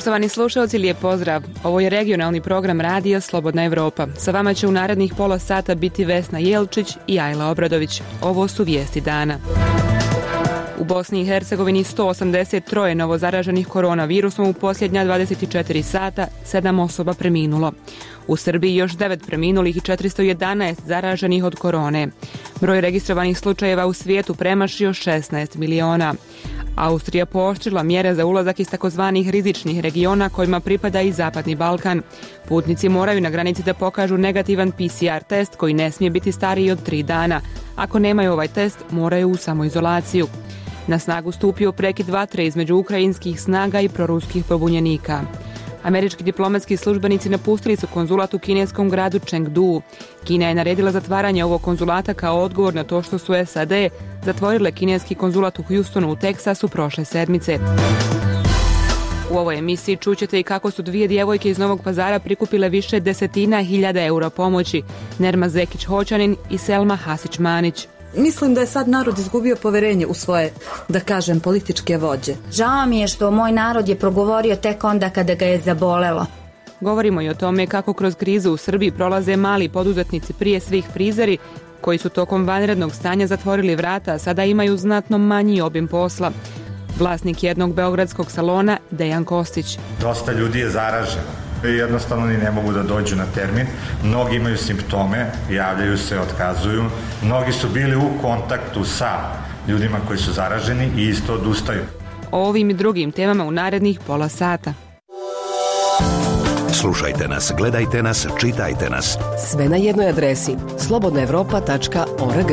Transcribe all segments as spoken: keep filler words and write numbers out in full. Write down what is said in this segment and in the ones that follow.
Poštovani slušalci, lijep pozdrav. Ovo je regionalni program radija Slobodna Evropa. Sa vama će u narednih pola sata biti Vesna Jelčić i Ajla Obradović. Ovo su vijesti dana. U Bosni i Hercegovini sto osamdeset tri novozaraženih koronavirusom u posljednja dvadeset četiri sata, sedam osoba preminulo. U Srbiji još devet preminulih i četiristo jedanaest zaraženih od korone. Broj registrovanih slučajeva u svijetu premašio šesnaest miliona. Austrija pooštrila mjere za ulazak iz takozvanih rizičnih regiona kojima pripada i Zapadni Balkan. Putnici moraju na granici da pokažu negativan P C R test koji ne smije biti stariji od tri dana. Ako nemaju ovaj test, moraju u samoizolaciju. Na snagu stupio prekid vatre između ukrajinskih snaga i proruskih pobunjenika. Američki diplomatski službenici napustili su konzulat u kineskom gradu Chengdu. Kina je naredila zatvaranje ovog konzulata kao odgovor na to što su S A D zatvorile kineski konzulat u Houstonu u Teksasu prošle sedmice. U ovoj emisiji čućete i kako su dvije djevojke iz Novog Pazara prikupile više desetina hiljada eura pomoći. Nerma Zekić-Hoćanin i Selma Hasić-Manić. Mislim da je sad narod izgubio poverenje u svoje, da kažem, političke vođe. Žao mi je što moj narod je progovorio tek onda kada ga je zabolelo. Govorimo i o tome kako kroz krizu u Srbiji prolaze mali poduzetnici, prije svih frizeri, koji su tokom vanrednog stanja zatvorili vrata, a sada imaju znatno manji obim posla. Vlasnik jednog beogradskog salona, Dejan Kostić. Dosta ljudi je zaraženo. Jednostavno ni ne mogu da dođu na termin. Mnogi imaju simptome, javljaju se, otkazuju. Mnogi su bili u kontaktu sa ljudima koji su zaraženi i isto odustaju. O ovim i drugim temama u narednih pola sata. Slušajte nas, gledajte nas, čitajte nas. Sve na jednoj adresi slobodna evropa tačka org.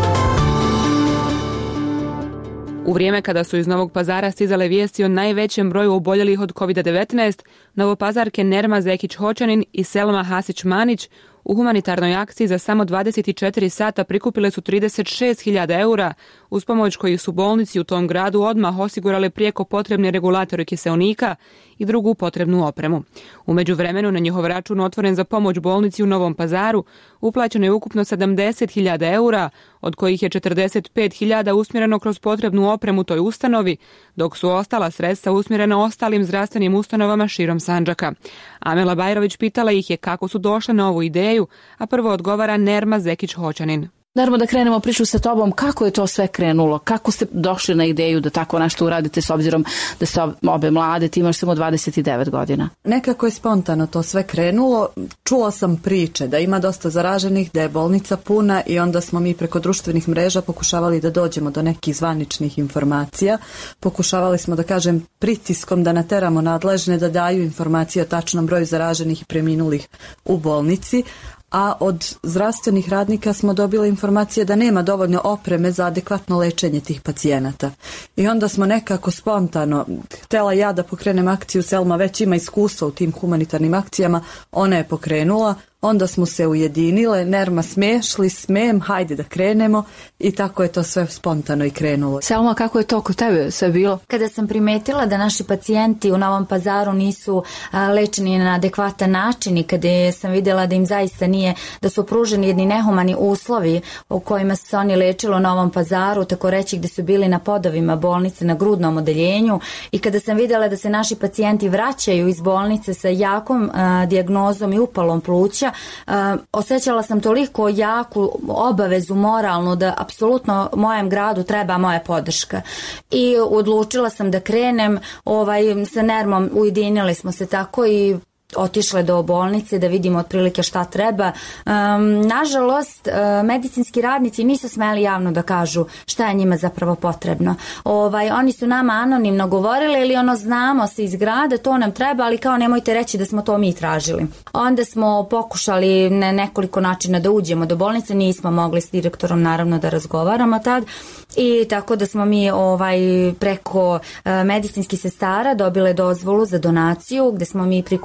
U vrijeme kada su iz Novog Pazara stizale vijesti o najvećem broju oboljelih od kovid devetnaest, novopazarke Nerma Zekić-Hoćanin i Selma Hasić-Manić u humanitarnoj akciji za samo dvadeset četiri sata prikupile su trideset šest hiljada eura, uz pomoć kojih su bolnici u tom gradu odmah osigurale prijeko potrebne regulatore kiseonika i drugu potrebnu opremu. U međuvremenu na njihov račun otvoren za pomoć bolnici u Novom Pazaru uplaćeno je ukupno sedamdeset hiljada eura, od kojih je četrdeset pet hiljada usmjereno kroz potrebnu opremu toj ustanovi, dok su ostala sredstva usmjerena ostalim zdravstvenim ustanovama širom Sandžaka. Amela Bajrović pitala ih je kako su došle na ovu ideju, a prvo odgovara Nerma Zekić-Hoćanin. Naravno da krenemo priču sa tobom, kako je to sve krenulo, kako ste došli na ideju da tako nešto uradite s obzirom da ste obe mlade, ti imaš samo dvadeset devet godina. Nekako je spontano to sve krenulo, čula sam priče da ima dosta zaraženih, da je bolnica puna i onda smo mi preko društvenih mreža pokušavali da dođemo do nekih zvaničnih informacija, pokušavali smo da kažem pritiskom da nateramo nadležne da daju informacije o tačnom broju zaraženih i preminulih u bolnici, a od zdravstvenih radnika smo dobili informacije da nema dovoljno opreme za adekvatno lečenje tih pacijenata. I onda smo nekako spontano, htjela ja da pokrenem akciju, Selma već ima iskustva u tim humanitarnim akcijama, ona je pokrenula, onda smo se ujedinile, Nerma smešli, smem, hajde da krenemo i tako je to sve spontano i krenulo. Selma, kako je to kod tebe sve bilo? Kada sam primetila da naši pacijenti u Novom Pazaru nisu a, lečeni na adekvatan način i kada sam vidjela da im zaista nije, da su pruženi jedni nehumani uslovi u kojima su se oni lečili u Novom Pazaru, tako reći gdje su bili na podovima bolnice, na grudnom odeljenju, i kada sam vidjela da se naši pacijenti vraćaju iz bolnice sa jakom a, dijagnozom i upalom pluća, Uh, osjećala sam toliko jaku obavezu moralnu da apsolutno mojem gradu treba moja podrška i odlučila sam da krenem ovaj, sa Nermom, ujedinili smo se tako i otišle do bolnice da vidimo otprilike šta treba. Um, nažalost, uh, medicinski radnici nisu smeli javno da kažu šta je njima zapravo potrebno. Ovaj, oni su nama anonimno govorili ili ono znamo se iz grada, to nam treba, ali kao nemojte reći da smo to mi tražili. Onda smo pokušali na nekoliko načina da uđemo do bolnice, nismo mogli s direktorom naravno da razgovaramo tad i tako da smo mi ovaj, preko uh, medicinskih sestara dobile dozvolu za donaciju gdje smo mi prikupile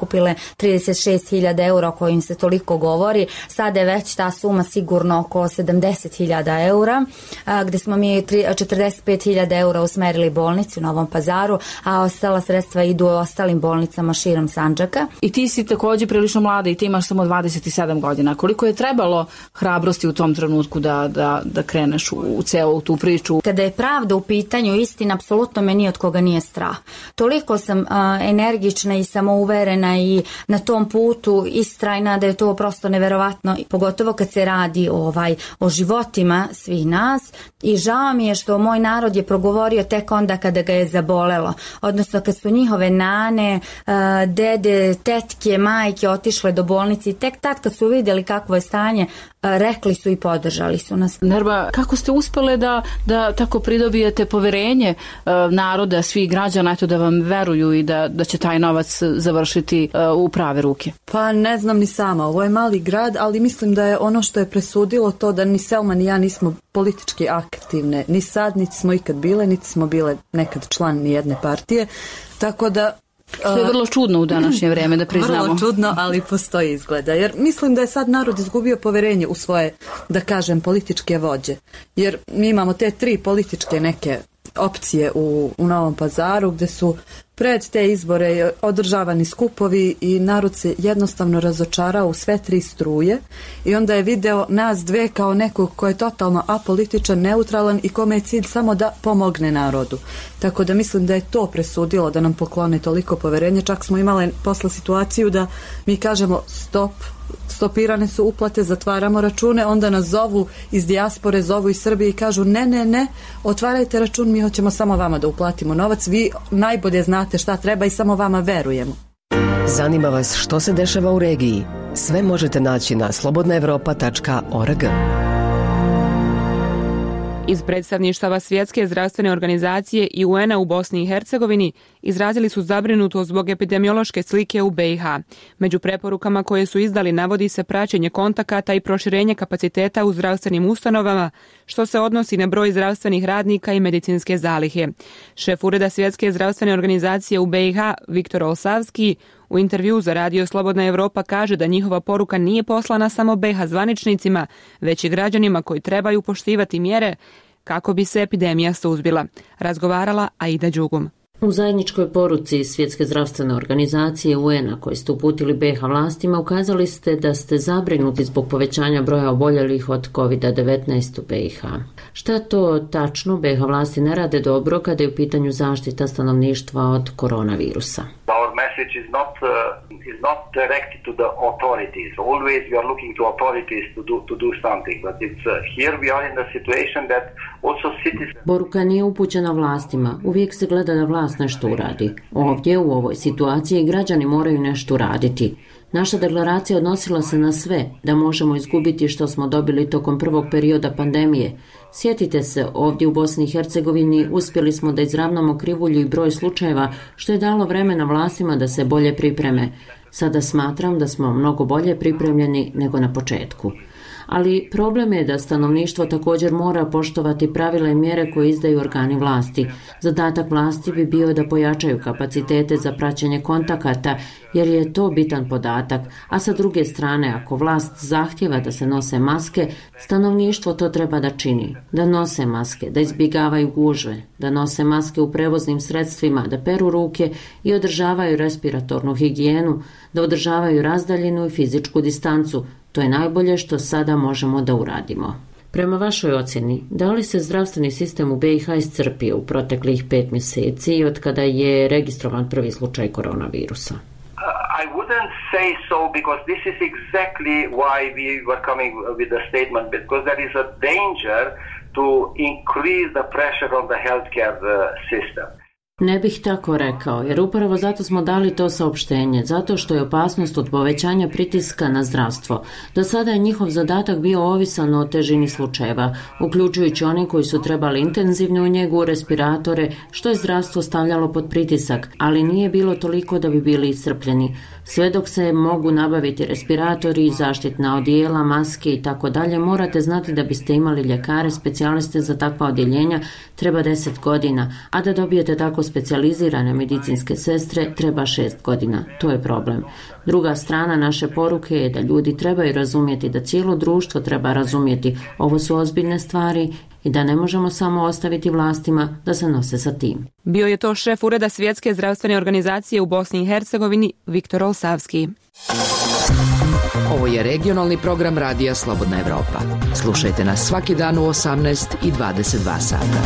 trideset šest hiljada eura o kojim se toliko govori. Sada je već ta suma sigurno oko sedamdeset hiljada eura, gde smo mi četrdeset pet hiljada eura usmerili bolnici u Novom Pazaru, a ostala sredstva idu u ostalim bolnicama širom Sandžaka. I ti si takođe prilično mlada i ti imaš samo dvadeset sedam godina. Koliko je trebalo hrabrosti u tom trenutku da, da, da kreneš u, u celu tu priču? Kada je pravda u pitanju, istina, apsolutno me ni od koga nije strah. Toliko sam uh, energična i samouverena i na tom putu istrajna da je to prosto neverovatno, pogotovo kad se radi ovaj, o životima svih nas, i žao mi je što moj narod je progovorio tek onda kada ga je zabolelo, odnosno kad su njihove nane, uh, dede, tetke, majke otišle do bolnice i tek tad kad su vidjeli kakvo je stanje, rekli su i podržali su nas. Nerba, kako ste uspele da, da tako pridobijete poverenje uh, naroda, svih građana, eto da vam veruju i da, da će taj novac završiti uh, u prave ruke? Pa ne znam ni sama, ovo je mali grad, ali mislim da je ono što je presudilo to da ni Selma ni ja nismo politički aktivne, ni sad, niti smo ikad bile, niti smo bile nekad član ni jedne partije, tako da što je vrlo čudno u današnje vrijeme, da priznamo. Vrlo čudno, ali postoji izgleda. Jer mislim da je sad narod izgubio poverenje u svoje, da kažem, političke vođe. Jer mi imamo te tri političke neke opcije u, u Novom Pazaru gdje su pred te izbore održavani skupovi i narod se jednostavno razočarao u sve tri struje i onda je video nas dve kao nekog ko je totalno apolitičan, neutralan i kome je cilj samo da pomogne narodu. Tako da mislim da je to presudilo da nam poklone toliko poverenja. Čak smo imali posle situaciju da mi kažemo stop, stopirane su uplate, zatvaramo račune, onda nas zovu iz dijaspore, zovu iz Srbije i kažu ne, ne, ne, otvarajte račun, mi hoćemo samo vama da uplatimo novac, vi najbolje znate šta treba i samo vama verujemo. Zanima vas što se dešava u regiji? Sve možete naći na slobodna evropa tačka org. Iz predstavništava Svjetske zdravstvene organizacije i U N-a u Bosni i Hercegovini izrazili su zabrinutost zbog epidemiološke slike u B i H. Među preporukama koje su izdali navodi se praćenje kontakata i proširenje kapaciteta u zdravstvenim ustanovama, što se odnosi na broj zdravstvenih radnika i medicinske zalihe. Šef Ureda Svjetske zdravstvene organizacije u B i H, Viktor Olsavski, u intervju za Radio Slobodna Evropa kaže da njihova poruka nije poslana samo B i H zvaničnicima, već i građanima koji trebaju poštivati mjere kako bi se epidemija suzbila. Razgovarala Aida Đugum. U zajedničkoj poruci Svjetske zdravstvene organizacije U N-a koji ste uputili B i H vlastima ukazali ste da ste zabrinuti zbog povećanja broja oboljelih od kovid devetnaest u B i H. Šta to tačno B i H vlasti ne rade dobro kada je u pitanju zaštita stanovništva od koronavirusa? Our message is not uh, is not directed to the authorities. Always we are looking to authorities to do to do something, but it's uh, here we are in the situation that also citizens. Poruka nije upućena vlastima. Uvijek se gleda da vlast nešto uradi. Ovdje u ovoj situaciji građani moraju nešto uraditi. Naša deklaracija odnosila se na sve, da možemo izgubiti što smo dobili tokom prvog perioda pandemije. Sjetite se, ovdje u Bosni i Hercegovini uspjeli smo da izravnamo krivulju i broj slučajeva, što je dalo vremena vlastima da se bolje pripreme. Sada smatram da smo mnogo bolje pripremljeni nego na početku. Ali problem je da stanovništvo također mora poštovati pravila i mjere koje izdaju organi vlasti. Zadatak vlasti bi bio da pojačaju kapacitete za praćenje kontakata, jer je to bitan podatak, a sa druge strane, ako vlast zahtjeva da se nose maske, stanovništvo to treba da čini. Da nose maske, da izbjegavaju gužve, da nose maske u prevoznim sredstvima, da peru ruke i održavaju respiratornu higijenu, da održavaju razdaljinu i fizičku distancu. To je najbolje što sada možemo da uradimo. Prema vašoj ocjeni, da li se zdravstveni sistem u B i H iscrpio u proteklih pet mjeseci od kada je registrovan prvi slučaj koronavirusa? I wouldn't say so because this is exactly why we were coming with the statement, because there is a danger to increase the pressure on the healthcare system. Ne bih tako rekao, jer upravo zato smo dali to saopštenje, zato što je opasnost od povećanja pritiska na zdravstvo. Do sada je njihov zadatak bio ovisan o težini slučajeva, uključujući one koji su trebali intenzivnu njegu, respiratore, što je zdravstvo stavljalo pod pritisak, ali nije bilo toliko da bi bili iscrpljeni. Sve dok se mogu nabaviti respiratori, zaštitna odijela, maske i tako dalje, morate znati da biste imali ljekare, specijaliste za takva odjeljenja, treba deset godina, a da dobijete tako visoko specijalizirane medicinske sestre treba šest godina. To je problem. Druga strana naše poruke je da ljudi trebaju razumjeti, da cijelo društvo treba razumjeti. Ovo su ozbiljne stvari i da ne možemo samo ostaviti vlastima da se nose sa tim. Bio je to šef Ureda Svjetske zdravstvene organizacije u Bosni i Hercegovini Viktor Olsavski. Ovo je regionalni program Radija Slobodna Evropa. Slušajte nas svaki dan u osamnaest i dvadeset dva sata.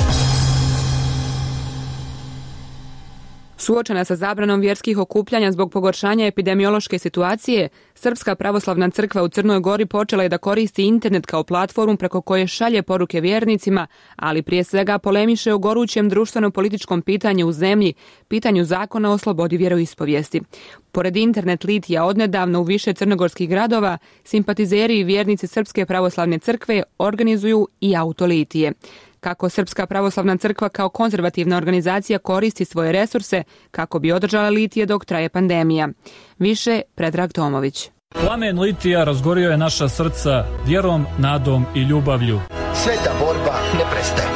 Suočena sa zabranom vjerskih okupljanja zbog pogoršanja epidemiološke situacije, Srpska pravoslavna crkva u Crnoj Gori počela je da koristi internet kao platformu preko koje šalje poruke vjernicima, ali prije svega polemiše o gorućem društveno-političkom pitanju u zemlji, pitanju zakona o slobodi vjeroispovijesti. Pored internet litija odnedavno u više crnogorskih gradova, simpatizeri i vjernici Srpske pravoslavne crkve organizuju i autolitije. Kako Srpska pravoslavna crkva kao konzervativna organizacija koristi svoje resurse kako bi održala litije dok traje pandemija. Više Predrag Tomović. Plamen litija razgorio je naša srca vjerom, nadom i ljubavlju. Sveta borba ne prestaje.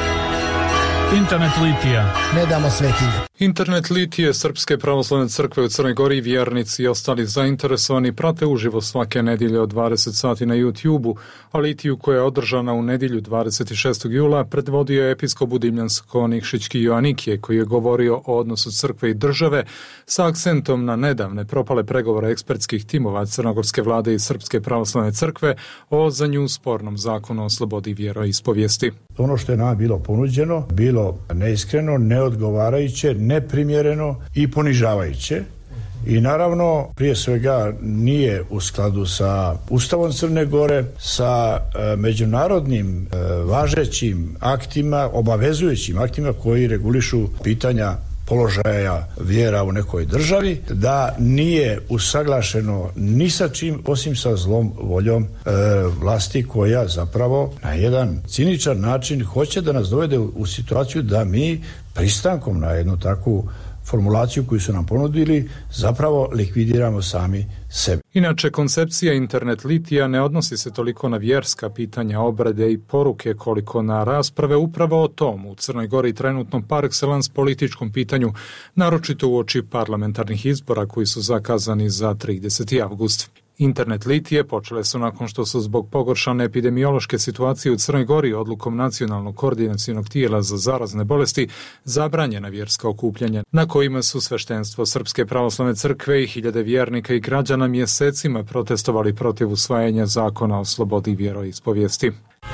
Internet litija. Ne damo svetinje. Internet litije Srpske pravoslavne crkve u Crnoj Gori, vjernici i ostali zainteresovani prate uživo svake nedjelje od dvadeset sati na YouTube-u, a litiju koja je održana u nedjelju dvadeset šestog jula predvodio je episkop Budimljansko-Nikšićki Joanikije, koji je govorio o odnosu crkve i države sa akcentom na nedavne propale pregovore ekspertskih timova crnogorske vlade i Srpske pravoslavne crkve o za nju spornom zakonu o slobodi vjeroispovijesti. Ono što je nama bilo ponuđeno, bilo neiskreno, neodgovarajuće, neprimjereno i ponižavajuće. I naravno, prije svega nije u skladu sa Ustavom Crne Gore, sa e, međunarodnim e, važećim aktima, obavezujućim aktima koji regulišu pitanja položaja vjera u nekoj državi, da nije usaglašeno ni sa čim osim sa zlom voljom e, vlasti koja zapravo na jedan ciničan način hoće da nas dovede u, u situaciju da mi pristankom na jednu takvu formulaciju koju su nam ponudili zapravo likvidiramo sami sebe. Inače, koncepcija internet litija ne odnosi se toliko na vjerska pitanja, obrede i poruke koliko na rasprave upravo o tom u Crnoj Gori trenutnom par excellence političkom pitanju, naročito uoči parlamentarnih izbora koji su zakazani za trideseti avgust. Internet litije počele su nakon što su zbog pogoršane epidemiološke situacije u Crnoj Gori odlukom Nacionalnog koordinacionog tijela za zarazne bolesti zabranjena vjerska okupljanja, na kojima su sveštenstvo Srpske pravoslavne crkve i hiljade vjernika i građana mjesecima protestovali protiv usvajanja zakona o slobodi vjeroispovijesti.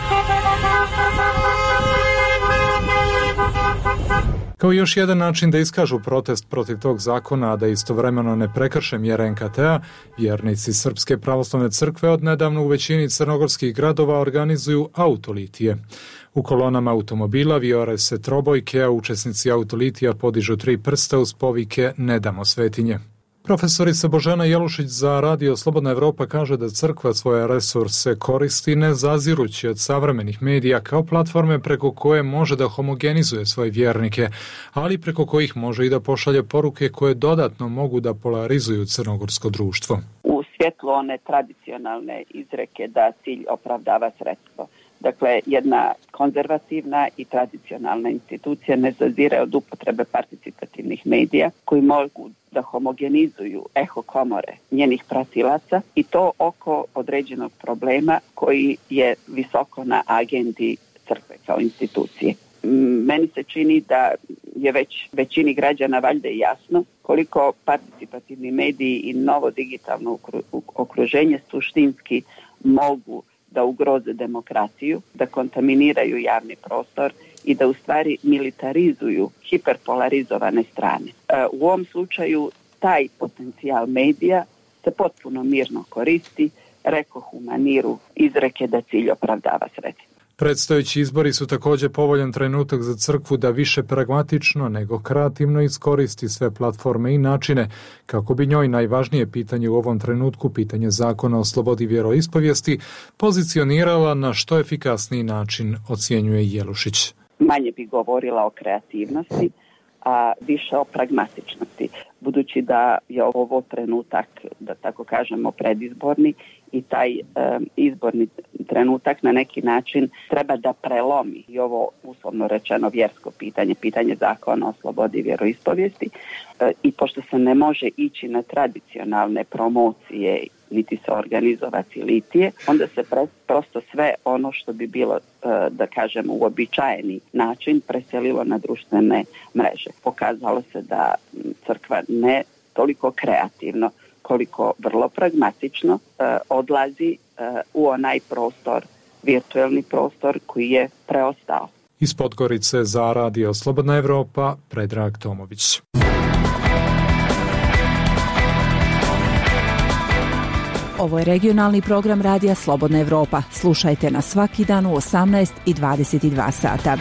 Kao još jedan način da iskažu protest protiv tog zakona, a da istovremeno ne prekrše mjere en ka te a, vjernici Srpske pravoslavne crkve odnedavno u većini crnogorskih gradova organizuju autolitije. U kolonama automobila vijore se trobojke, a učesnici autolitija podižu tri prsta uz povike "Ne damo svetinje". Profesorica Božena Jelušić za Radio Slobodna Evropa kaže da crkva svoje resurse koristi ne zazirući od savremenih medija kao platforme preko koje može da homogenizuje svoje vjernike, ali preko kojih može i da pošalje poruke koje dodatno mogu da polarizuju crnogorsko društvo. U svjetlu one tradicionalne izreke da cilj opravdava sredstvo. Dakle, jedna konzervativna i tradicionalna institucija ne zazire od upotrebe participativnih medija koji mogu da homogenizuju eho komore njenih pratilaca i to oko određenog problema koji je visoko na agendi crkve kao institucije. Meni se čini da je već većini građana valjda jasno koliko participativni mediji i novo digitalno okruženje suštinski mogu da ugroze demokraciju, da kontaminiraju javni prostor i da u stvari militarizuju hiperpolarizovane strane. U ovom slučaju taj potencijal medija se potpuno mirno koristi, rekoh u maniru izreke da cilj opravdava sredstvo. Predstojeći izbori su također povoljan trenutak za crkvu da više pragmatično nego kreativno iskoristi sve platforme i načine kako bi njoj najvažnije pitanje u ovom trenutku, pitanje zakona o slobodi vjeroispovijesti, pozicionirala na što efikasniji način, ocjenjuje Jelušić. Manje bi govorila o kreativnosti, a više o pragmatičnosti. Budući da je ovo trenutak, da tako kažemo, predizborni i taj um, izborni trenutak na neki način treba da prelomi i ovo uslovno rečeno vjersko pitanje, pitanje zakona o slobodi vjeroispovijesti e, i pošto se ne može ići na tradicionalne promocije niti se organizovati litije, onda se pre, prosto sve ono što bi bilo, e, da kažemo, uobičajeni način preselilo na društvene mreže. Pokazalo se da crkva ne toliko kreativno koliko vrlo pragmatično e, odlazi e, u onaj prostor, virtuelni prostor koji je preostao. Iz Podgorice za Radio Slobodna Evropa, Predrag Tomović. Ovo je regionalni program Radija Slobodna Evropa. Slušajte nas svaki dan u osamnaest i dvadeset dva sata.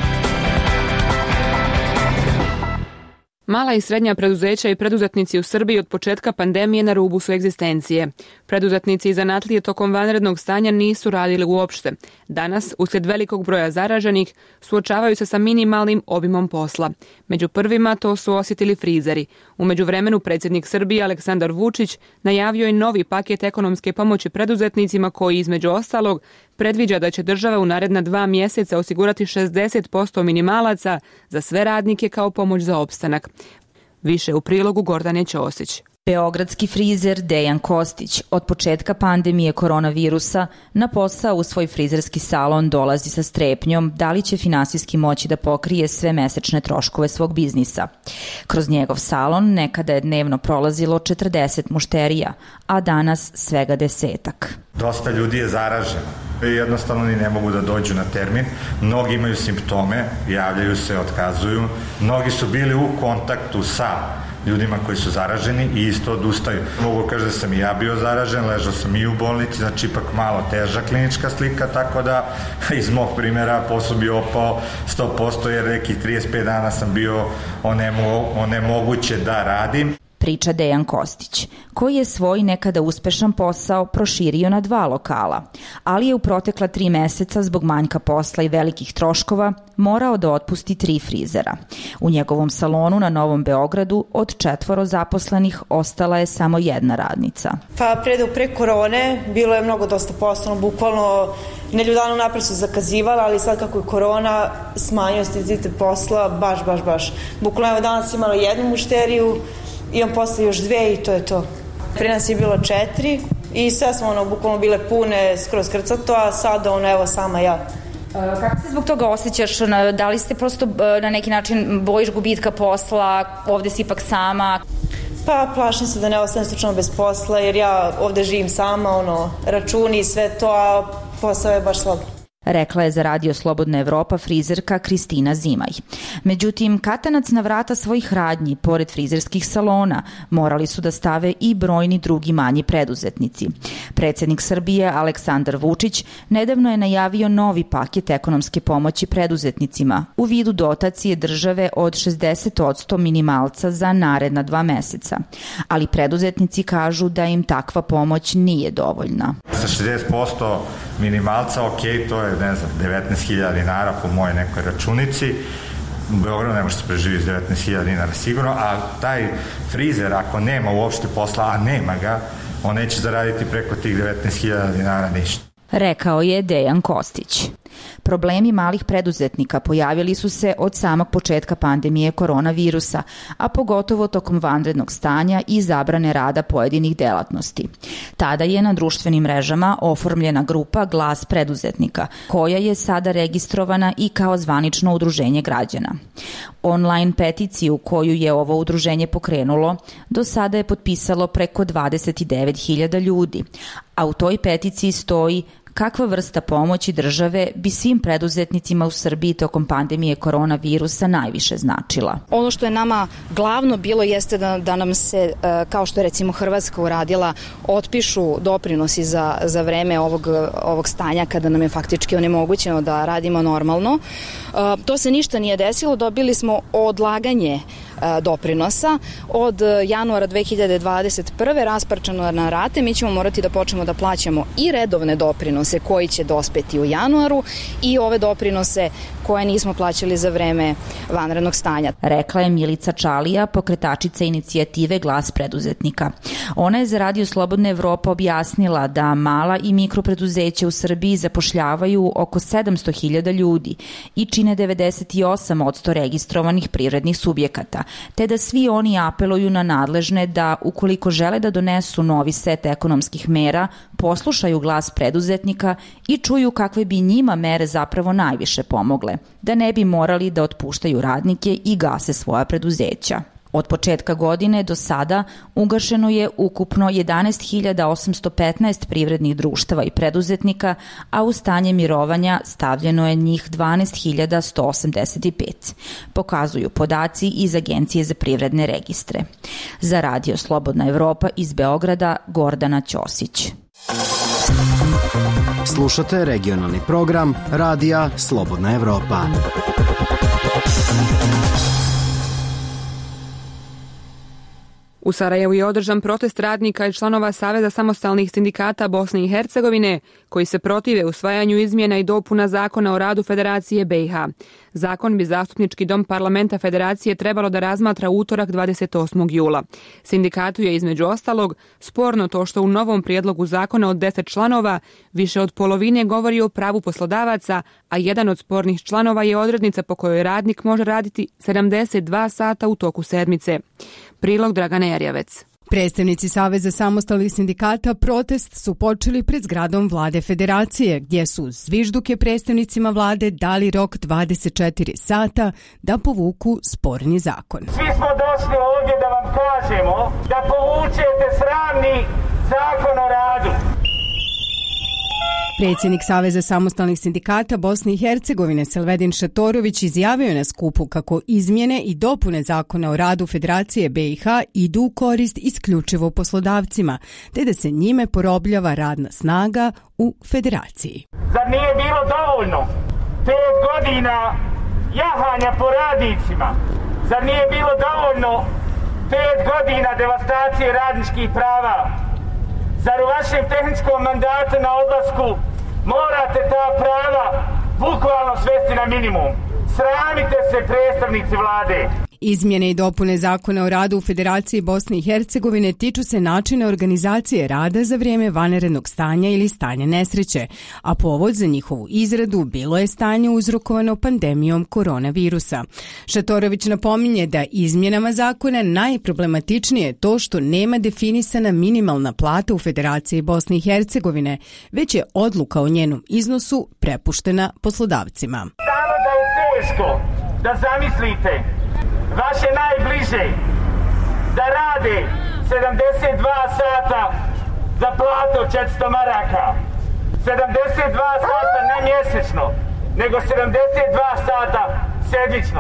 Mala i srednja preduzeća i preduzetnici u Srbiji od početka pandemije na rubu su egzistencije. Preduzetnici i zanatlije tokom vanrednog stanja nisu radili uopšte. Danas, uslijed velikog broja zaraženih, suočavaju se sa minimalnim obimom posla. Među prvima to su osjetili frizeri. U međuvremenu predsjednik Srbije Aleksandar Vučić najavio je novi paket ekonomske pomoći preduzetnicima koji, između ostalog, predviđa da će država u naredna dva mjeseca osigurati šezdeset posto minimalaca za sve radnike kao pomoć za opstanak. Više u prilogu Gordane Ćosić. Beogradski frizer Dejan Kostić od početka pandemije koronavirusa na posao u svoj frizerski salon dolazi sa strepnjom da li će finansijski moći da pokrije sve mesečne troškove svog biznisa. Kroz njegov salon nekada je dnevno prolazilo četrdeset mušterija, a danas svega desetak. Dosta ljudi je zaraženo i jednostavno ni ne mogu da dođu na termin. Mnogi imaju simptome, javljaju se, otkazuju. Mnogi su bili u kontaktu sa ljudima koji su zaraženi i isto odustaju. Mogu kaži da sam i ja bio zaražen, ležao sam i u bolnici, znači ipak malo teža klinička slika, tako da iz mog primjera posao bi opao sto posto jer nekih trideset pet dana sam bio onemo, onemoguće da radim. Priča Dejan Kostić, koji je svoj nekada uspešan posao proširio na dva lokala, ali je u protekla tri meseca zbog manjka posla i velikih troškova morao da otpusti tri frizera. U njegovom salonu na Novom Beogradu od četvoro zaposlenih ostala je samo jedna radnica. Pa pre, pre korone bilo je mnogo dosta posla, bukvalno nedelju dana napred su zakazivali, ali sad kako je korona smanjio intenzitet posla, baš, baš, baš. Bukvalno evo danas imala jednu mušteriju, imam posle još dve i to je to. Pre nas je bilo četiri i sve smo ono, bukvalno bile pune, skroz krcato, a sada ono, evo sama ja. Kako se zbog toga osjećaš? Da li ste prosto na neki način bojiš gubitka posla, ovde si ipak sama? Pa plašim se da ne ostanem slučajno bez posla jer ja ovde živim sama, ono, računi i sve to, a posao je baš slab. Rekla je za Radio Slobodna Evropa frizerka Kristina Zimaj. Međutim, katanac na vrata svojih radnji, pored frizerskih salona, morali su da stave i brojni drugi manji preduzetnici. Predsjednik Srbije Aleksandar Vučić nedavno je najavio novi paket ekonomske pomoći preduzetnicima u vidu dotacije države od šezdeset posto minimalca za naredna dva meseca. Ali preduzetnici kažu da im takva pomoć nije dovoljna. Sa šezdeset posto minimalca, ok, to je ne znam, devetnaest hiljada dinara po moje nekoj računici. U Beogradu ne može se preživiti s devetnaest hiljada dinara sigurno, a taj frizer ako nema uopšte posla, a nema ga, on neće zaraditi preko tih devetnaest hiljada dinara ništa. Rekao je Dejan Kostić. Problemi malih preduzetnika pojavili su se od samog početka pandemije koronavirusa, a pogotovo tokom vanrednog stanja i zabrane rada pojedinih delatnosti. Tada je na društvenim mrežama oformljena grupa Glas preduzetnika, koja je sada registrovana i kao zvanično udruženje građana. Online peticiju koju je ovo udruženje pokrenulo, do sada je potpisalo preko dvadeset devet hiljada ljudi, a u toj peticiji stoji kakva vrsta pomoći države bi svim preduzetnicima u Srbiji tokom pandemije koronavirusa najviše značila. Ono što je nama glavno bilo jeste da, da nam se, kao što je recimo Hrvatska uradila, otpišu doprinosi za, za vreme ovog, ovog stanja kada nam je faktički onemogućeno da radimo normalno. To se ništa nije desilo, dobili smo odlaganje doprinosa. Od januara dve hiljade dvadeset prve rasparčano na rate, mi ćemo morati da počnemo da plaćamo i redovne doprinose koji će dospeti u januaru i ove doprinose koje nismo plaćali za vreme vanrednog stanja. Rekla je Milica Čalija, pokretačica inicijative Glas preduzetnika. Ona je za Radio Slobodna Evropa objasnila da mala i mikropreduzeća u Srbiji zapošljavaju oko sedamsto hiljada ljudi i čine devedeset osam posto registrovanih privrednih subjekata, te da svi oni apeluju na nadležne da, ukoliko žele da donesu novi set ekonomskih mera, poslušaju glas preduzetnika i čuju kakve bi njima mere zapravo najviše pomogle, da ne bi morali da otpuštaju radnike i gase svoja preduzeća. Od početka godine do sada ugašeno je ukupno jedanaest hiljada osamsto petnaest privrednih društava i preduzetnika, a u stanje mirovanja stavljeno je njih dvanaest hiljada sto osamdeset pet. Pokazuju podaci iz Agencije za privredne registre. Za Radio Slobodna Evropa iz Beograda, Gordana Ćosić. Slušate regionalni program Radija Slobodna Evropa. U Sarajevu je održan protest radnika i članova Saveza samostalnih sindikata Bosne i Hercegovine koji se protive usvajanju izmjena i dopuna Zakona o radu Federacije B i H. Zakon bi Zastupnički dom parlamenta Federacije trebalo da razmatra utorak dvadeset osmog jula. Sindikatu je između ostalog sporno to što u novom prijedlogu zakona od deset članova više od polovine govori o pravu poslodavaca, a jedan od spornih članova je odrednica po kojoj radnik može raditi sedamdeset dva sata u toku sedmice. Prilog Dragana Jarjavec. Predstavnici Saveza samostalnih sindikata protest su počeli pred zgradom vlade Federacije, gdje su zvižduke predstavnicima vlade dali rok dvadeset četiri sata da povuku sporni zakon. Svi smo došli ovdje da vam kažemo da povučete sramni zakon o radu. Predsjednik Saveza samostalnih sindikata Bosne i Hercegovine Selvedin Šatorović izjavio je na skupu kako izmjene i dopune Zakona o radu Federacije B i H idu u korist isključivo poslodavcima, te da se njime porobljava radna snaga u Federaciji. Zar nije bilo dovoljno pet godina jahanja po radnicima? Zar nije bilo dovoljno pet godina devastacije radničkih prava? Zar u vašem tehničkom mandatu na odlasku morate ta prava bukvalno svesti na minimum? Sramite se, predstavnici vlade! Izmjene i dopune Zakona o radu u Federaciji Bosne i Hercegovine tiču se načina organizacije rada za vrijeme vanrednog stanja ili stanja nesreće, a povod za njihovu izradu bilo je stanje uzrokovano pandemijom koronavirusa. Šatorović napominje da izmjenama zakona najproblematičnije je to što nema definisana minimalna plata u Federaciji Bosne i Hercegovine, već je odluka o njenom iznosu prepuštena poslodavcima. Samo da je teško da zamislite vaše najbliže da rade sedamdeset dva sata za platu od četiristo maraka, sedamdeset dva sata ne mjesečno, nego sedamdeset dva sata sedmično.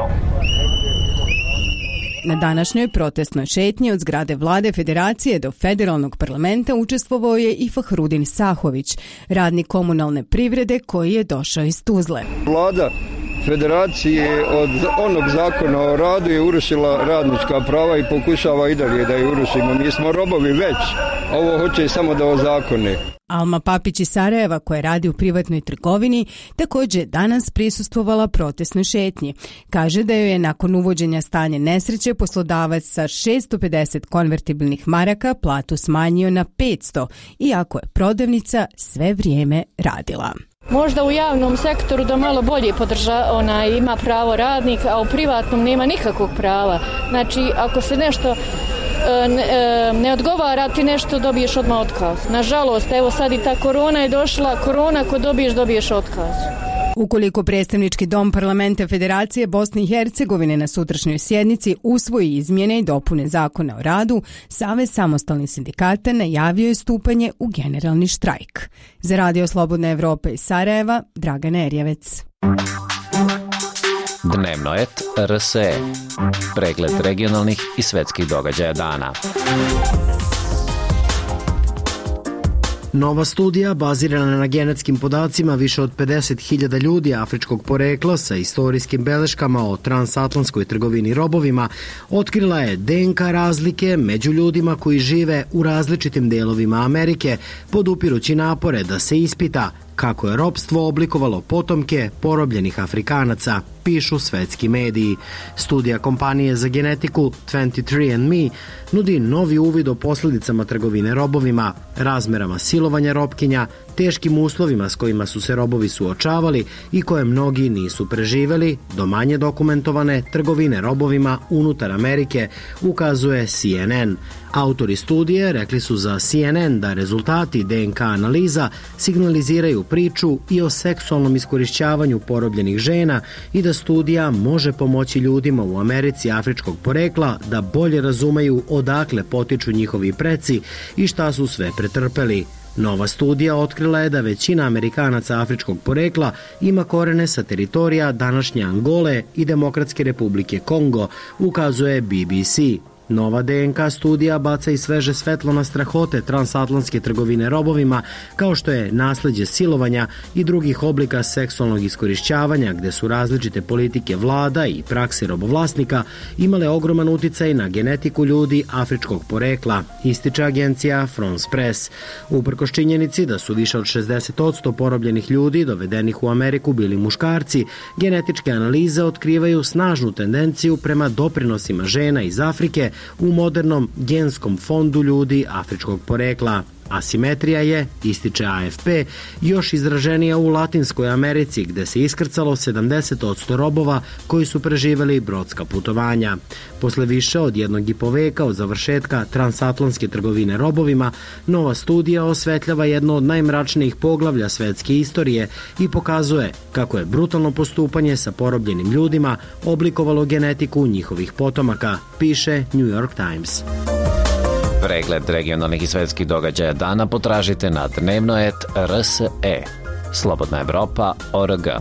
Na današnjoj protestnoj šetnji od zgrade vlade Federacije do federalnog parlamenta učestvovao je i Fahrudin Sahović, radnik komunalne privrede koji je došao iz Tuzle. Vlada Federacije od onog zakona o radu je urušila radnička prava i pokušava i dalje da je urušimo. Mi smo robovi već, a ovo hoće samo da ozakone. Alma Papić iz Sarajeva, koja radi u privatnoj trgovini, također danas prisustvovala protestnoj šetnji. Kaže da joj je nakon uvođenja stanja nesreće poslodavac sa šesto pedeset konvertibilnih maraka platu smanjio na petsto, iako je prodavnica sve vrijeme radila. Možda u javnom sektoru da malo bolje podrža, ona ima pravo radnik, a u privatnom nema nikakvog prava. Znači, ako se nešto ne, ne odgovara, ti nešto dobiješ odmah otkaz. Nažalost, evo sad i ta korona je došla, korona ko dobiješ, dobiješ otkaz. Ukoliko predstavnički dom parlamenta Federacije Bosne i Hercegovine na sutrašnjoj sjednici usvoji izmjene i dopune Zakona o radu, Savez samostalnih sindikata najavio je stupanje u generalni štrajk. Za Radio Slobodna Evropa iz Sarajeva, Dragana Erjavec. Dnevnoet R S E. Pregled regionalnih i svetskih događaja dana. Nova studija, bazirana na genetskim podacima više od pedeset hiljada ljudi afričkog porekla sa istorijskim beleškama o transatlantskoj trgovini robovima, otkrila je D N K razlike među ljudima koji žive u različitim delovima Amerike, podupirući napore da se ispita kako je ropstvo oblikovalo potomke porobljenih Afrikanaca, pišu svetski mediji. Studija kompanije za genetiku dvadeset tri and me nudi novi uvid o posljedicama trgovine robovima, razmerama silovanja robkinja, teškim uslovima s kojima su se robovi suočavali i koje mnogi nisu preživeli, do manje dokumentovane trgovine robovima unutar Amerike, ukazuje C N N. Autori studije rekli su za C N N da rezultati D N K analiza signaliziraju priču i o seksualnom iskorišćavanju porobljenih žena i da studija može pomoći ljudima u Americi afričkog porekla da bolje razumeju odakle potiču njihovi preci i šta su sve pretrpeli. Nova studija otkrila je da većina Amerikanaca afričkog porekla ima korene sa teritorija današnje Angole i Demokratske republike Kongo, ukazuje B B C. Nova D N K studija baca i sveže svetlo na strahote transatlantske trgovine robovima, kao što je nasleđe silovanja i drugih oblika seksualnog iskorišćavanja, gde su različite politike vlada i prakse robovlasnika imale ogroman uticaj na genetiku ljudi afričkog porekla, ističe agencija France Press. Uprkos činjenici da su više od šezdeset posto porobljenih ljudi dovedenih u Ameriku bili muškarci, genetičke analize otkrivaju snažnu tendenciju prema doprinosima žena iz Afrike u modernom genskom fondu ljudi afričkog porekla. Asimetrija je, ističe A F P, još izraženija u Latinskoj Americi, gde se iskrcalo sedamdeset posto robova koji su preživeli brodska putovanja. Posle više od jednog i po veka od završetka transatlantske trgovine robovima, nova studija osvetljava jedno od najmračnijih poglavlja svetske istorije i pokazuje kako je brutalno postupanje sa porobljenim ljudima oblikovalo genetiku njihovih potomaka, piše New York Times. Pregled regionalnih i svetskih događaja dana potražite na dnevnoet R S E. Slobodna Evropa O R G.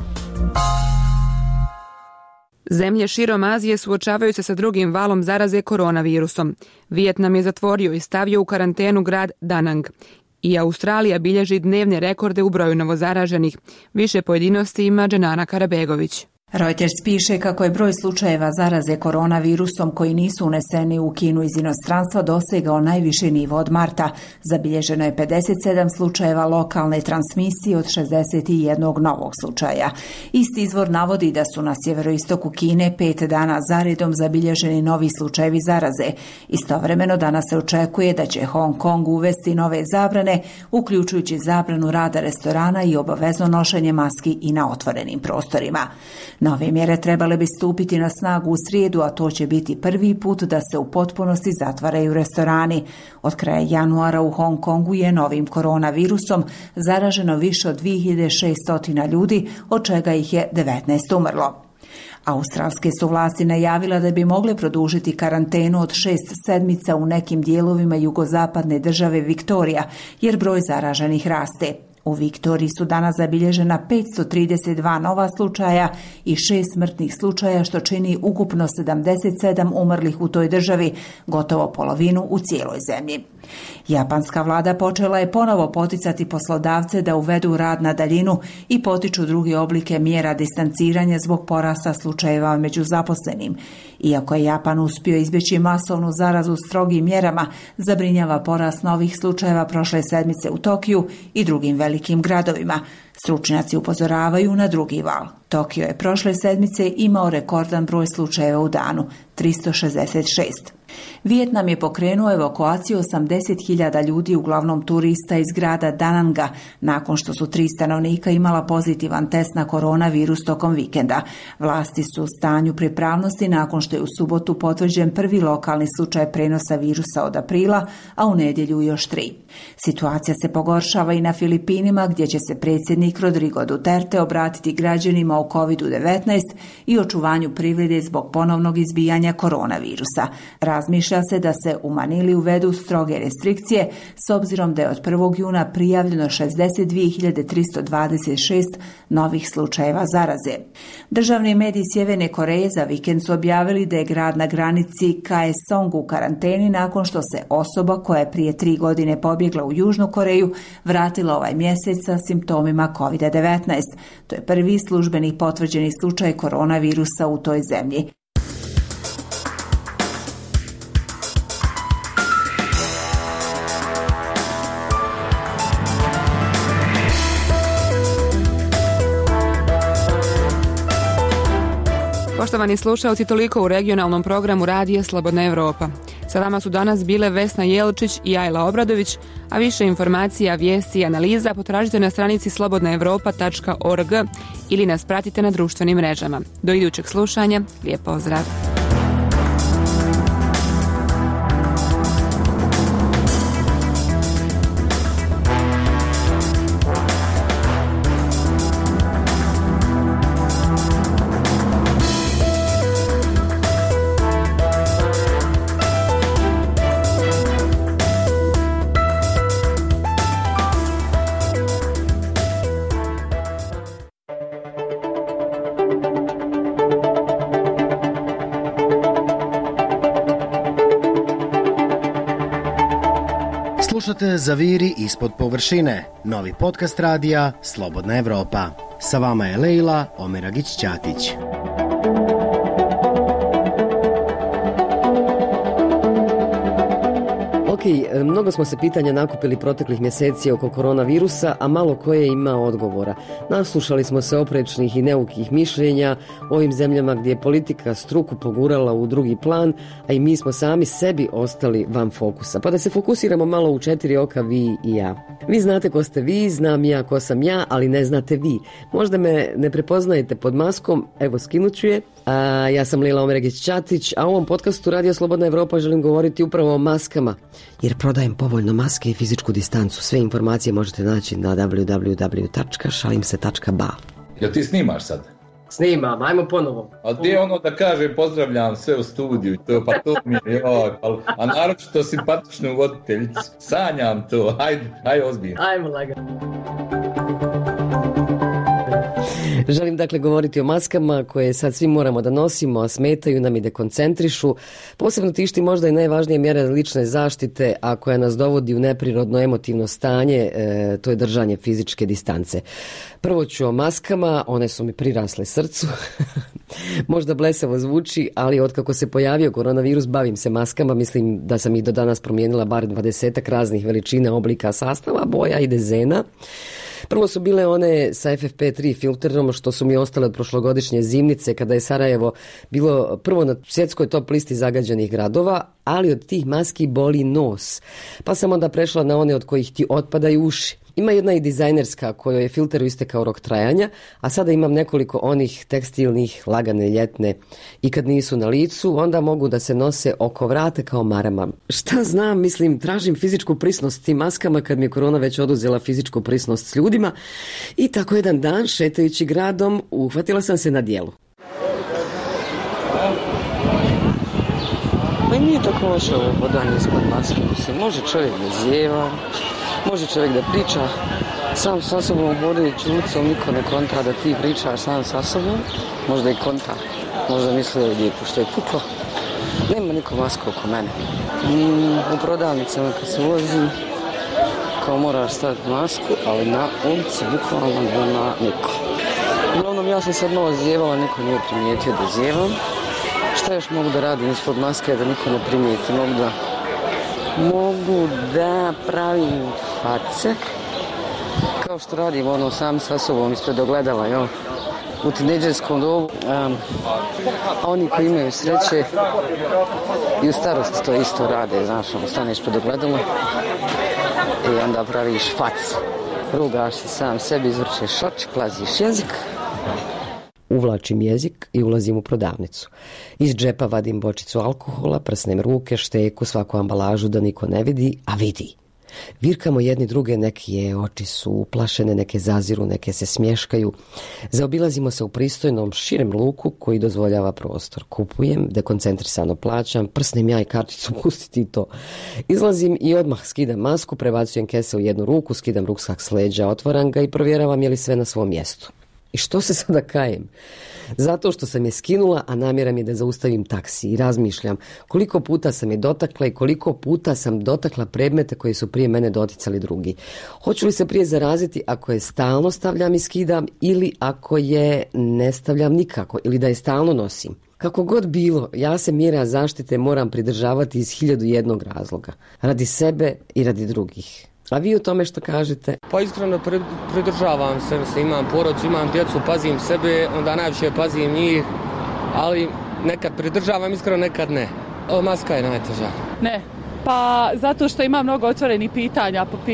Zemlje širom Azije suočavaju se sa drugim valom zaraze koronavirusom. Vijetnam je zatvorio i stavio u karantenu grad Da Nang. I Australija bilježi dnevne rekorde u broju novozaraženih. Više pojedinosti ima Dženana Karabegović. Reuters piše kako je broj slučajeva zaraze koronavirusom koji nisu uneseni u Kinu iz inostranstva dosegao najviši nivo od marta. Zabilježeno je pedeset sedam slučajeva lokalne transmisije od šezdeset jedan novog slučaja. Isti izvor navodi da su na sjeveroistoku Kine pet dana zaredom zabilježeni novi slučajevi zaraze. Istovremeno danas se očekuje da će Hong Kong uvesti nove zabrane, uključujući zabranu rada restorana i obavezno nošenje maski i na otvorenim prostorima. Nove mjere trebale bi stupiti na snagu u srijedu, a to će biti prvi put da se u potpunosti zatvaraju restorani. Od kraja januara u Hong Kongu je novim koronavirusom zaraženo više od dvije hiljade šesto ljudi, od čega ih je devetnaest umrlo. Australske su vlasti najavila da bi mogle produžiti karantenu od šest sedmica u nekim dijelovima jugozapadne države Viktorija, jer broj zaraženih raste. U Viktoriji su danas zabilježena petsto trideset dva nova slučaja i šest smrtnih slučaja, što čini ukupno sedamdeset sedam umrlih u toj državi, gotovo polovinu u cijeloj zemlji. Japanska vlada počela je ponovo poticati poslodavce da uvedu rad na daljinu i potiču druge oblike mjera distanciranja zbog porasta slučajeva među zaposlenim. Iako je Japan uspio izbjeći masovnu zarazu strogim mjerama, zabrinjava porast novih slučajeva prošle sedmice u Tokiju i drugim velikim gradovima. Stručnjaci upozoravaju na drugi val. Tokio je prošle sedmice imao rekordan broj slučajeva u danu, tristo šezdeset šest. Vijetnam je pokrenuo evakuaciju osamdeset hiljada ljudi, uglavnom turista iz grada Da Nanga, nakon što su tri stanovnika imala pozitivan test na koronavirus tokom vikenda. Vlasti su u stanju pripravnosti nakon što je u subotu potvrđen prvi lokalni slučaj prenosa virusa od aprila, a u nedjelju još tri. Situacija se pogoršava i na Filipinima, gdje će se predsjednik Rodrigo Duterte obratiti građanima o kovid devetnaest i očuvanju privrede zbog ponovnog izbijanja koronavirusa. Raz Razmišlja se da se u Manili uvedu stroge restrikcije s obzirom da je od prvog juna prijavljeno šezdeset dvije hiljade tristo dvadeset šest novih slučajeva zaraze. Državni mediji Sjeverne Koreje za vikend su objavili da je grad na granici Kaesong u karanteni nakon što se osoba koja je prije tri godine pobjegla u Južnu Koreju vratila ovaj mjesec sa simptomima kovid devetnaest. To je prvi službeni potvrđeni slučaj koronavirusa u toj zemlji. Poštovani slušalci, toliko u regionalnom programu Radija Slobodna Evropa. Sa vama su danas bile Vesna Jelčić i Ajla Obradović, a više informacija, vijesti i analiza potražite na stranici slobodna evropa tačka org ili nas pratite na društvenim mrežama. Do idućeg slušanja, lijep pozdrav! Slušate Zaviri ispod površine, novi podcast radija Slobodna Evropa. Sa vama je Lejla Omeragić-Ćatić. Ok, mnogo smo se pitanja nakupili proteklih mjeseci oko koronavirusa, a malo koje ima odgovora. Naslušali smo se oprečnih i neukih mišljenja o ovim zemljama gdje je politika struku pogurala u drugi plan, a i mi smo sami sebi ostali van fokusa. Pa da se fokusiramo malo u četiri oka, vi i ja. Vi znate ko ste vi, znam ja ko sam ja, ali ne znate vi. Možda me ne prepoznajete pod maskom, evo skinuću je. A, ja sam Lejla Omeragić-Ćatić, a u ovom podcastu Radio Slobodna Evropa želim govoriti upravo o maskama, jer prodajem povoljno maske i fizičku distancu. Sve informacije možete naći na w w w tačka šalim se tačka b a. Jel ti snimaš sad? Snimam, ajmo ponovo. A ti ono da kaže pozdravljam sve u studiju, to, pa to mi je, joj, a naročito simpatičnu voditeljicu. Sanjam to, hajde, hajde ozbiljno. Ajmo lagano. Želim dakle govoriti o maskama koje sad svi moramo da nosimo, a smetaju nam i dekoncentrišu. Posebno tišti možda i najvažnije mjere lične zaštite, a koja nas dovodi u neprirodno emotivno stanje, e, to je držanje fizičke distance. Prvo ću o maskama, one su mi prirasle srcu. Možda blesavo zvuči, ali otkako se pojavio koronavirus bavim se maskama. Mislim da sam ih do danas promijenila bar dvadesetak raznih veličina, oblika, sastava, boja i dezena. Prvo su bile one sa F F P tri filterom, što su mi ostale od prošlogodišnje zimnice, kada je Sarajevo bilo prvo na svjetskoj top listi zagađenih gradova, ali od tih maski boli nos. Pa sam onda prešla na one od kojih ti otpadaju uši. Ima jedna i dizajnerska kojoj je filteru istekao rok trajanja, a sada imam nekoliko onih tekstilnih, lagane, ljetne. I kad nisu na licu, onda mogu da se nose oko vrata kao marama. Šta znam, mislim, tražim fizičku prisnost tim maskama kad mi je korona već oduzela fizičku prisnost s ljudima. I tako jedan dan, šetajući gradom, uhvatila sam se na dijelu. Pa i nije tako loše ovo hodanje ispod maske. Mislim, može čovjek da zjeva, može čovjek da priča sam sa sobom hodajući ulicom, niko ne konta da ti pričaš sam sa sobom. Možda i konta, možda misli da je lijepo što je puklo. Nema niko maske oko mene. Mm, u prodavnicama kad se vozi, kao moraš staviti masku, ali na ulici bukvalno nema niko. Uglavnom ja sam sad malo zjevala, niko nije primijetio da zjevam. Šta još mogu da radim ispod maske da niko ne primijeti? Mogu da, mogu da pravim face, kao što radim ono sam sa sobom ispred ogledala, jel? U tinejdžerskom dobu. Um, a oni koji imaju sreće i u starosti to isto rade, znaš, ono, staneš pred ogledalo i onda praviš fac. Rugaš se sam sebi, izvrčeš oči, plaziš jezik. Uvlačim jezik i ulazim u prodavnicu. Iz džepa vadim bočicu alkohola, prsnem ruke, šteku, svaku ambalažu da niko ne vidi, a vidi. Virkamo jedni druge, neke oči su uplašene, neke zaziru, neke se smješkaju. Zaobilazimo se u pristojnom, širem luku koji dozvoljava prostor. Kupujem, dekoncentrisano plaćam, prsnem ja i karticu, pustiti to. Izlazim i odmah skidam masku, prebacujem kese u jednu ruku, skidam ruksak s leđa, otvaram ga i provjeravam je li sve na svom mjestu. I što se sada kajem? Zato što sam je skinula, a namjera mi je da zaustavim taksi i razmišljam koliko puta sam je dotakla i koliko puta sam dotakla predmete koji su prije mene doticali drugi. Hoću li se prije zaraziti ako je stalno stavljam i skidam ili ako je ne stavljam nikako ili da je stalno nosim? Kako god bilo, ja se mjera zaštite moram pridržavati iz hiljadu jednog razloga. Radi sebe i radi drugih. A vi o tome što kažete? Pa iskreno pridržavam se, imam porodicu, imam djecu, pazim sebe, onda najviše pazim njih, ali nekad pridržavam, iskreno nekad ne. O, maska je najteža. Ne, pa zato što ima mnogo otvorenih pitanja po,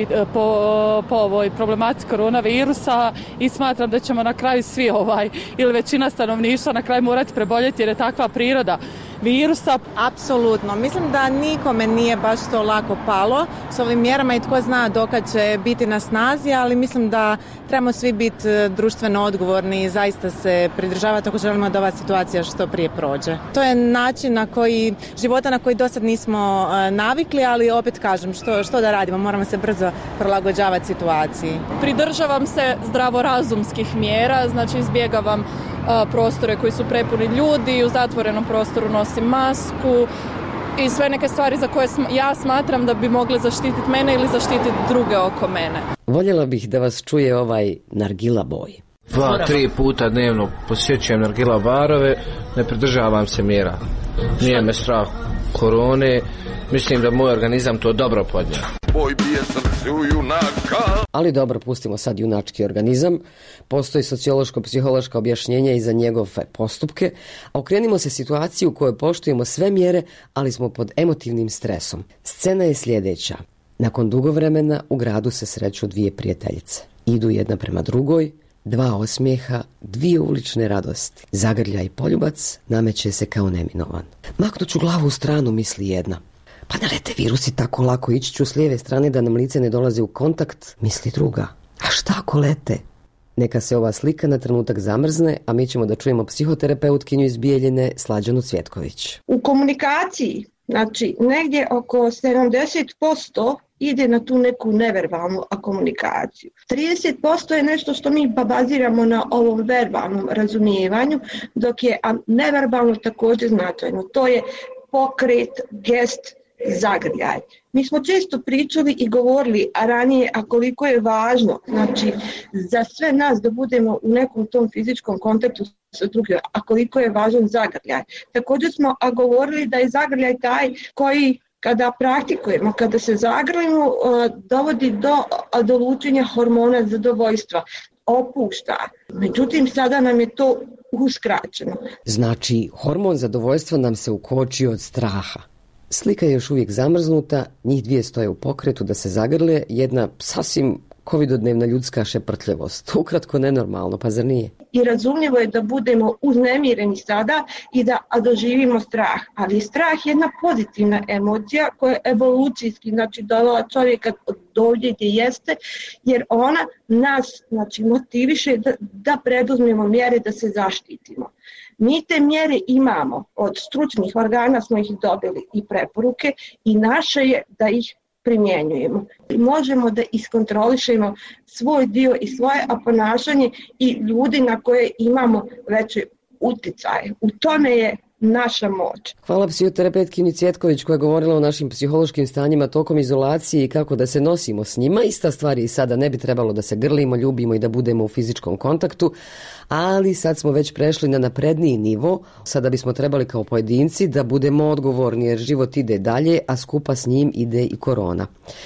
po, po ovoj problematici koronavirusa i smatram da ćemo na kraju svi ovaj, ili većina stanovništva na kraju morati preboljeti jer je takva priroda virusa. Apsolutno. Mislim da nikome nije baš to lako palo s ovim mjerama i tko zna dokad će biti na snazi, ali mislim da trebamo svi biti društveno odgovorni i zaista se pridržavati ako želimo da ova situacija što prije prođe. To je način na koji, života na koji do sad nismo navikli, ali opet kažem, što, što da radimo, moramo se brzo prilagođavati situaciji. Pridržavam se zdravorazumskih mjera, znači izbjegavam prostore koji su prepuni ljudi, u zatvorenom prostoru nosim masku i sve neke stvari za koje ja smatram da bi mogle zaštititi mene ili zaštititi druge oko mene. Voljela bih da vas čuje ovaj nargila boj. Dva, tri puta dnevno posjećujem nargila barove, ne pridržavam se mjera. Nije me strah korone, mislim da moj organizam to dobro podnja. Boj bije srcu junaka. Ali dobro, pustimo sad junački organizam. Postoji sociološko-psihološko objašnjenje i za njegove postupke, a okrenimo se situaciji u kojoj poštujemo sve mjere, ali smo pod emotivnim stresom. Scena je sljedeća. Nakon dugo vremena u gradu se sreću dvije prijateljice. Idu jedna prema drugoj, dva osmijeha, dvije ulične radosti. Zagrljaj i poljubac nameće se kao neminovan. Maknuću glavu u stranu, misli jedna. Pa ne lete virusi tako lako, ići ću s lijeve strane da nam lice ne dolaze u kontakt, misli druga. A šta ako lete? Neka se ova slika na trenutak zamrzne, a mi ćemo da čujemo psihoterapeutkinju iz Bijeljine Slađanu Cvjetković. U komunikaciji, znači negdje oko sedamdeset posto ide na tu neku neverbalnu komunikaciju. trideset posto je nešto što mi baziramo na ovom verbalnom razumijevanju, dok je neverbalno također značajno. To je pokret, gest, zagrljaj. Mi smo često pričali i govorili, a ranije, a koliko je važno, znači, za sve nas da budemo u nekom tom fizičkom kontaktu sa drugim, a koliko je važan zagrljaj. Također smo a govorili da je zagrljaj taj koji kada praktikujemo, kada se zagrlimo, dovodi do, do lučenja hormona zadovoljstva, opušta. Međutim, sada nam je to uskraćeno. Znači, hormon zadovoljstva nam se ukočio od straha. Slika je još uvijek zamrznuta, njih dvije stoje u pokretu da se zagrle, jedna sasvim covidodnevna ljudska šeprtljivost. Ukratko nenormalno, pa zar nije? I razumljivo je da budemo uznemireni sada i da doživimo strah. Ali strah je jedna pozitivna emocija koja je evolucijski, znači dovela čovjeka do ovdje gdje jeste, jer ona nas, znači, motiviše da, da preduzmemo mjere da se zaštitimo. Mi te mjere imamo, od stručnih organa smo ih dobili i preporuke i naše je da ih primjenjujemo. Možemo da iskontrolišemo svoj dio i svoje ponašanje i ljudi na koje imamo veće uticaje. U tome je naša moć. Hvala psihoterapeutkinji Cvjetković koja je govorila o našim psihološkim stanjima tokom izolacije i kako da se nosimo s njima. Ista stvar i sada, ne bi trebalo da se grlimo, ljubimo i da budemo u fizičkom kontaktu, ali sad smo već prešli na napredniji nivo. Sada bismo trebali kao pojedinci da budemo odgovorni jer život ide dalje, a skupa s njim ide i korona.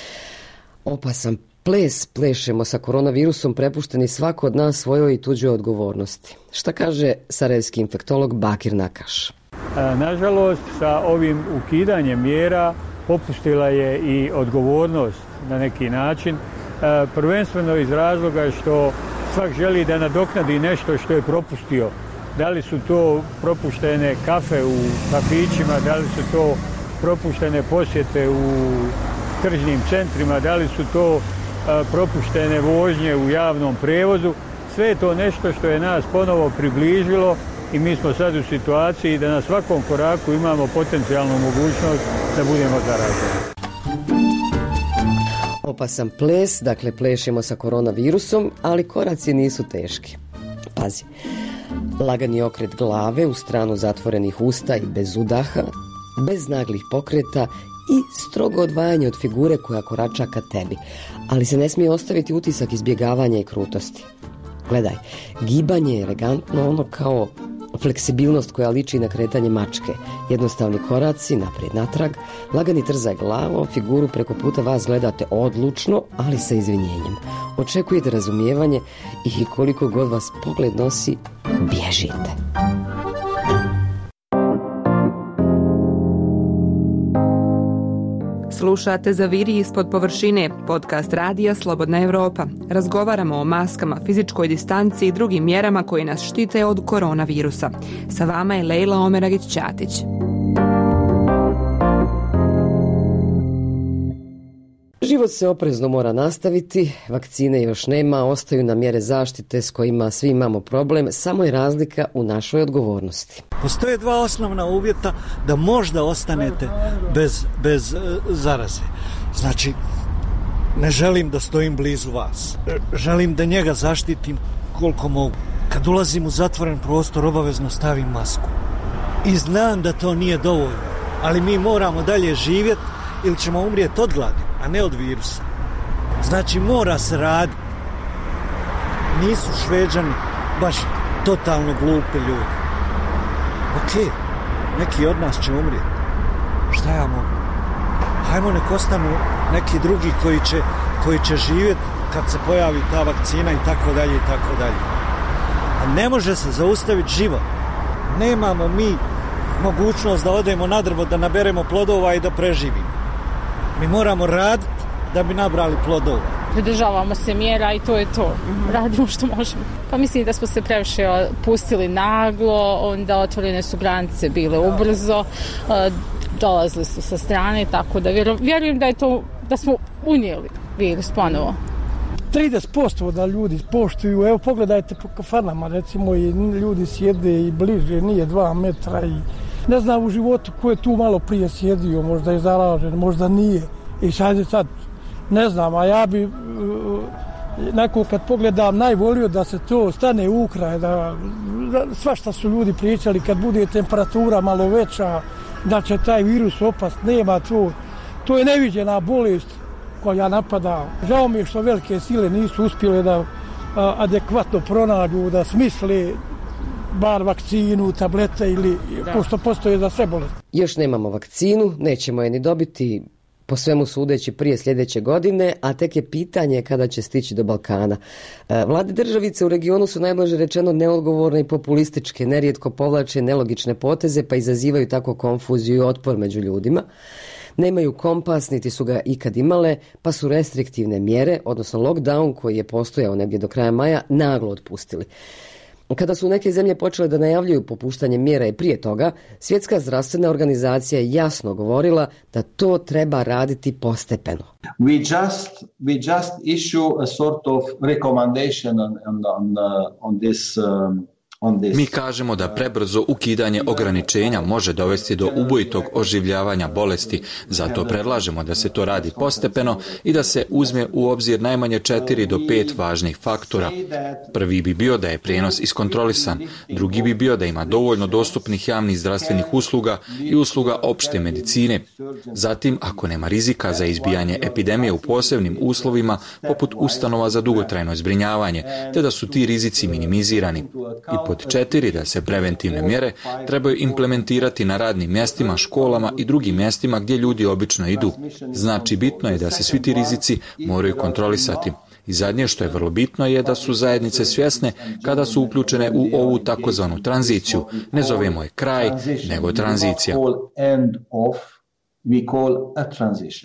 Opasan ples plešemo sa koronavirusom, prepušteni svako od nas svojoj i tuđoj odgovornosti. Šta kaže sarajevski infektolog Bakir Nakaš? Nažalost, sa ovim ukidanjem mjera popustila je i odgovornost na neki način, prvenstveno iz razloga što svak želi da nadoknadi nešto što je propustio. Da li su to propuštene kafe u kafićima, da li su to propuštene posjete u tržnim centrima, da li su to propuštene vožnje u javnom prevozu. Sve je to nešto što je nas ponovo približilo i mi smo sad u situaciji da na svakom koraku imamo potencijalnu mogućnost da budemo zaraženi. Opasan ples, dakle plešemo sa koronavirusom, ali koraci nisu teški. Pazi, lagani okret glave u stranu zatvorenih usta i bez udaha, bez naglih pokreta i strogo odvajanje od figure koja korača ka tebi, ali se ne smije ostaviti utisak izbjegavanja i krutosti. Gledaj, gibanje je elegantno, ono kao fleksibilnost koja liči na kretanje mačke. Jednostavni koraci, naprijed natrag, lagani trzaj glavom, figuru preko puta vas gledate odlučno, ali sa izvinjenjem. Očekujete razumijevanje i koliko god vas pogled nosi, bježite. Slušate Zaviri ispod površine, podcast radija Slobodna Evropa. Razgovaramo o maskama, fizičkoj distanci i drugim mjerama koje nas štite od koronavirusa. Sa vama je Lejla Omeragić-Ćatić. Život se oprezno mora nastaviti, vakcine još nema, ostaju nam mjere zaštite s kojima svi imamo problem, samo je razlika u našoj odgovornosti. Postoje dva osnovna uvjeta da možda ostanete bez, bez zaraze. Znači, ne želim da stojim blizu vas. Želim da njega zaštitim koliko mogu. Kad ulazim u zatvoren prostor, obavezno stavim masku. I znam da to nije dovoljno, ali mi moramo dalje živjeti ili ćemo umrijeti od gladi, a ne od virusa. Znači, mora se raditi. Nisu Šveđani baš totalno glupi ljudi. Ok, neki od nas će umrijeti. Šta ja mogu? Hajmo nek ostanu neki drugi koji će, koji će živjeti kad se pojavi ta vakcina i tako dalje i tako dalje. A ne može se zaustaviti život. Nemamo mi mogućnost da odemo na drvo, da naberemo plodova i da preživimo. Mi moramo raditi da bi nabrali plodova. Pridržavamo se mjera i to je to. Radimo što možemo. Pa mislim da smo se previše pustili naglo, onda otvorene su granice bile ubrzo, dolazili su sa strane, tako da vjerujem da je to, da smo unijeli virus ponovo. trideset posto da ljudi poštuju, evo pogledajte po kafanama, recimo i ljudi sjede i bliže, nije dva metra i ne znam u životu ko je tu malo prije sjedio, možda je zaražen, možda nije. I sad je sad, ne znam, a ja bi neko kad pogledam najvolio da se to stane u kraj, da, da svašta su ljudi pričali kad bude temperatura malo veća, da će taj virus opast, nema to. To je neviđena bolest koja napada. Žao mi je što velike sile nisu uspjele da a, adekvatno pronađu, da smisle bar vakcinu, tablete ili pošto postoje za sve bolesti. Još nemamo vakcinu, nećemo je ni dobiti po svemu sudeći prije sljedeće godine, a tek je pitanje kada će stići do Balkana. Vlade državice u regionu su najblaže rečeno neodgovorne i populističke, nerijetko povlače nelogične poteze pa izazivaju tako konfuziju i otpor među ljudima. Nemaju kompas, niti su ga ikad imale, pa su restriktivne mjere, odnosno lockdown koji je postojao negdje do kraja maja, naglo otpustili. Kada su neke zemlje počele da najavljuju popuštanje mjera i prije toga, Svjetska zdravstvena organizacija je jasno govorila da to treba raditi postepeno. We just we just issue a sort of recommendation on on on, on this um, Mi kažemo da prebrzo ukidanje ograničenja može dovesti do ubojitog oživljavanja bolesti, zato predlažemo da se to radi postepeno i da se uzme u obzir najmanje četiri do pet važnih faktora. Prvi bi bio da je prijenos iskontrolisan, drugi bi bio da ima dovoljno dostupnih javnih zdravstvenih usluga i usluga opšte medicine. Zatim, ako nema rizika za izbijanje epidemije u posebnim uslovima, poput ustanova za dugotrajno zbrinjavanje, te da su ti rizici minimizirani. I pod četiri, da se preventivne mjere trebaju implementirati na radnim mjestima, školama i drugim mjestima gdje ljudi obično idu. Znači, bitno je da se svi ti rizici moraju kontrolisati. I zadnje što je vrlo bitno je da su zajednice svjesne kada su uključene u ovu takozvanu tranziciju. Ne zovemo je kraj, nego tranzicija.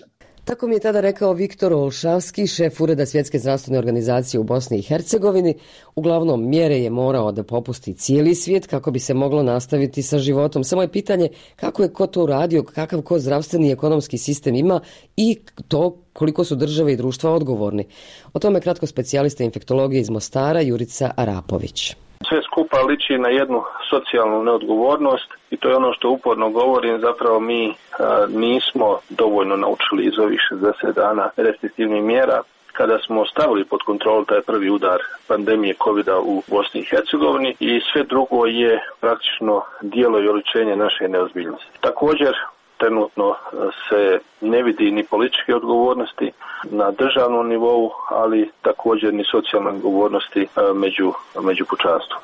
Tako mi je tada rekao Viktor Olšavski, šef Ureda Svjetske zdravstvene organizacije u Bosni i Hercegovini. Uglavnom, mjere je morao da popusti cijeli svijet kako bi se moglo nastaviti sa životom. Samo je pitanje kako je ko to uradio, kakav ko zdravstveni i ekonomski sistem ima i to koliko su države i društva odgovorni. O tome kratko specijalista infektologije iz Mostara Jurica Arapović. Sve skupa liči na jednu socijalnu neodgovornost i to je ono što uporno govorim, zapravo mi a, nismo dovoljno naučili iz ovih šezdeset dana restriktivnih mjera. Kada smo stavili pod kontrolu taj prvi udar pandemije kovida u Bosni i Hercegovini i sve drugo je praktično dijelo i oličenje naše neozbiljnosti. Također, trenutno se ne vidi ni političke odgovornosti na državnom nivou, ali također ni socijalne odgovornosti među, među pučanstvom.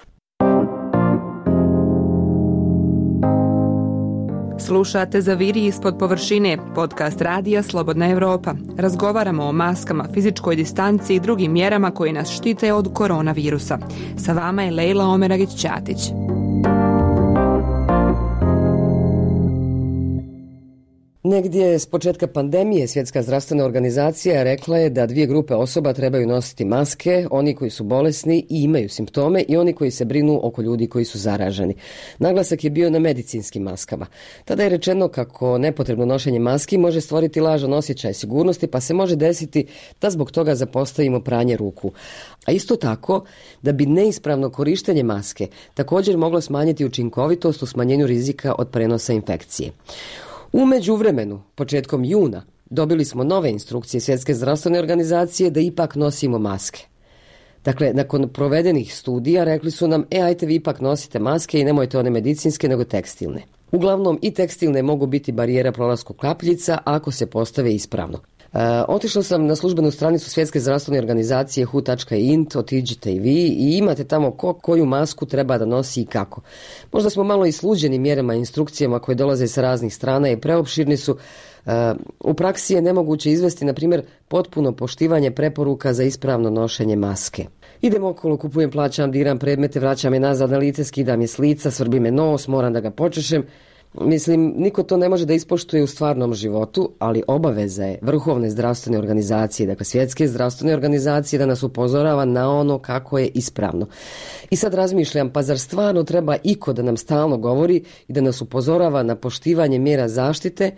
Slušate Zaviri ispod površine, podcast radija Slobodna Evropa. Razgovaramo o maskama, fizičkoj distanci i drugim mjerama koje nas štite od koronavirusa. Sa vama je Lejla Omeragić-Ćatić. Negdje s početka pandemije Svjetska zdravstvena organizacija rekla je da dvije grupe osoba trebaju nositi maske, oni koji su bolesni i imaju simptome i oni koji se brinu oko ljudi koji su zaraženi. Naglasak je bio na medicinskim maskama. Tada je rečeno kako nepotrebno nošenje maski može stvoriti lažan osjećaj sigurnosti, pa se može desiti da zbog toga zapostavimo pranje ruku. A isto tako da bi neispravno korištenje maske također moglo smanjiti učinkovitost u smanjenju rizika od prenosa infekcije. U međuvremenu, početkom juna, dobili smo nove instrukcije Svjetske zdravstvene organizacije da ipak nosimo maske. Dakle, nakon provedenih studija rekli su nam, e, ajte vi ipak nosite maske i nemojte one medicinske nego tekstilne. Uglavnom i tekstilne mogu biti barijera prolasku kapljica ako se postave ispravno. E, otišla sam na službenu stranicu Svjetske zdravstvene organizacije hu tačka int, otiđite i vi i imate tamo ko koju masku treba da nosi i kako. Možda smo malo i sluđeni mjerama i instrukcijama koje dolaze sa raznih strana i preopširni su. E, u praksi je nemoguće izvesti, na primjer, potpuno poštivanje preporuka za ispravno nošenje maske. Idem okolo, kupujem, plaćam, diram predmete, vraćam je nazad na lice, skidam je s lica, svrbi me nos, moram da ga počešem. Mislim, niko to ne može da ispoštuje u stvarnom životu, ali obaveza je Vrhovne zdravstvene organizacije, dakle Svjetske zdravstvene organizacije, da nas upozorava na ono kako je ispravno. I sad razmišljam, pa zar stvarno treba iko da nam stalno govori i da nas upozorava na poštivanje mjera zaštite,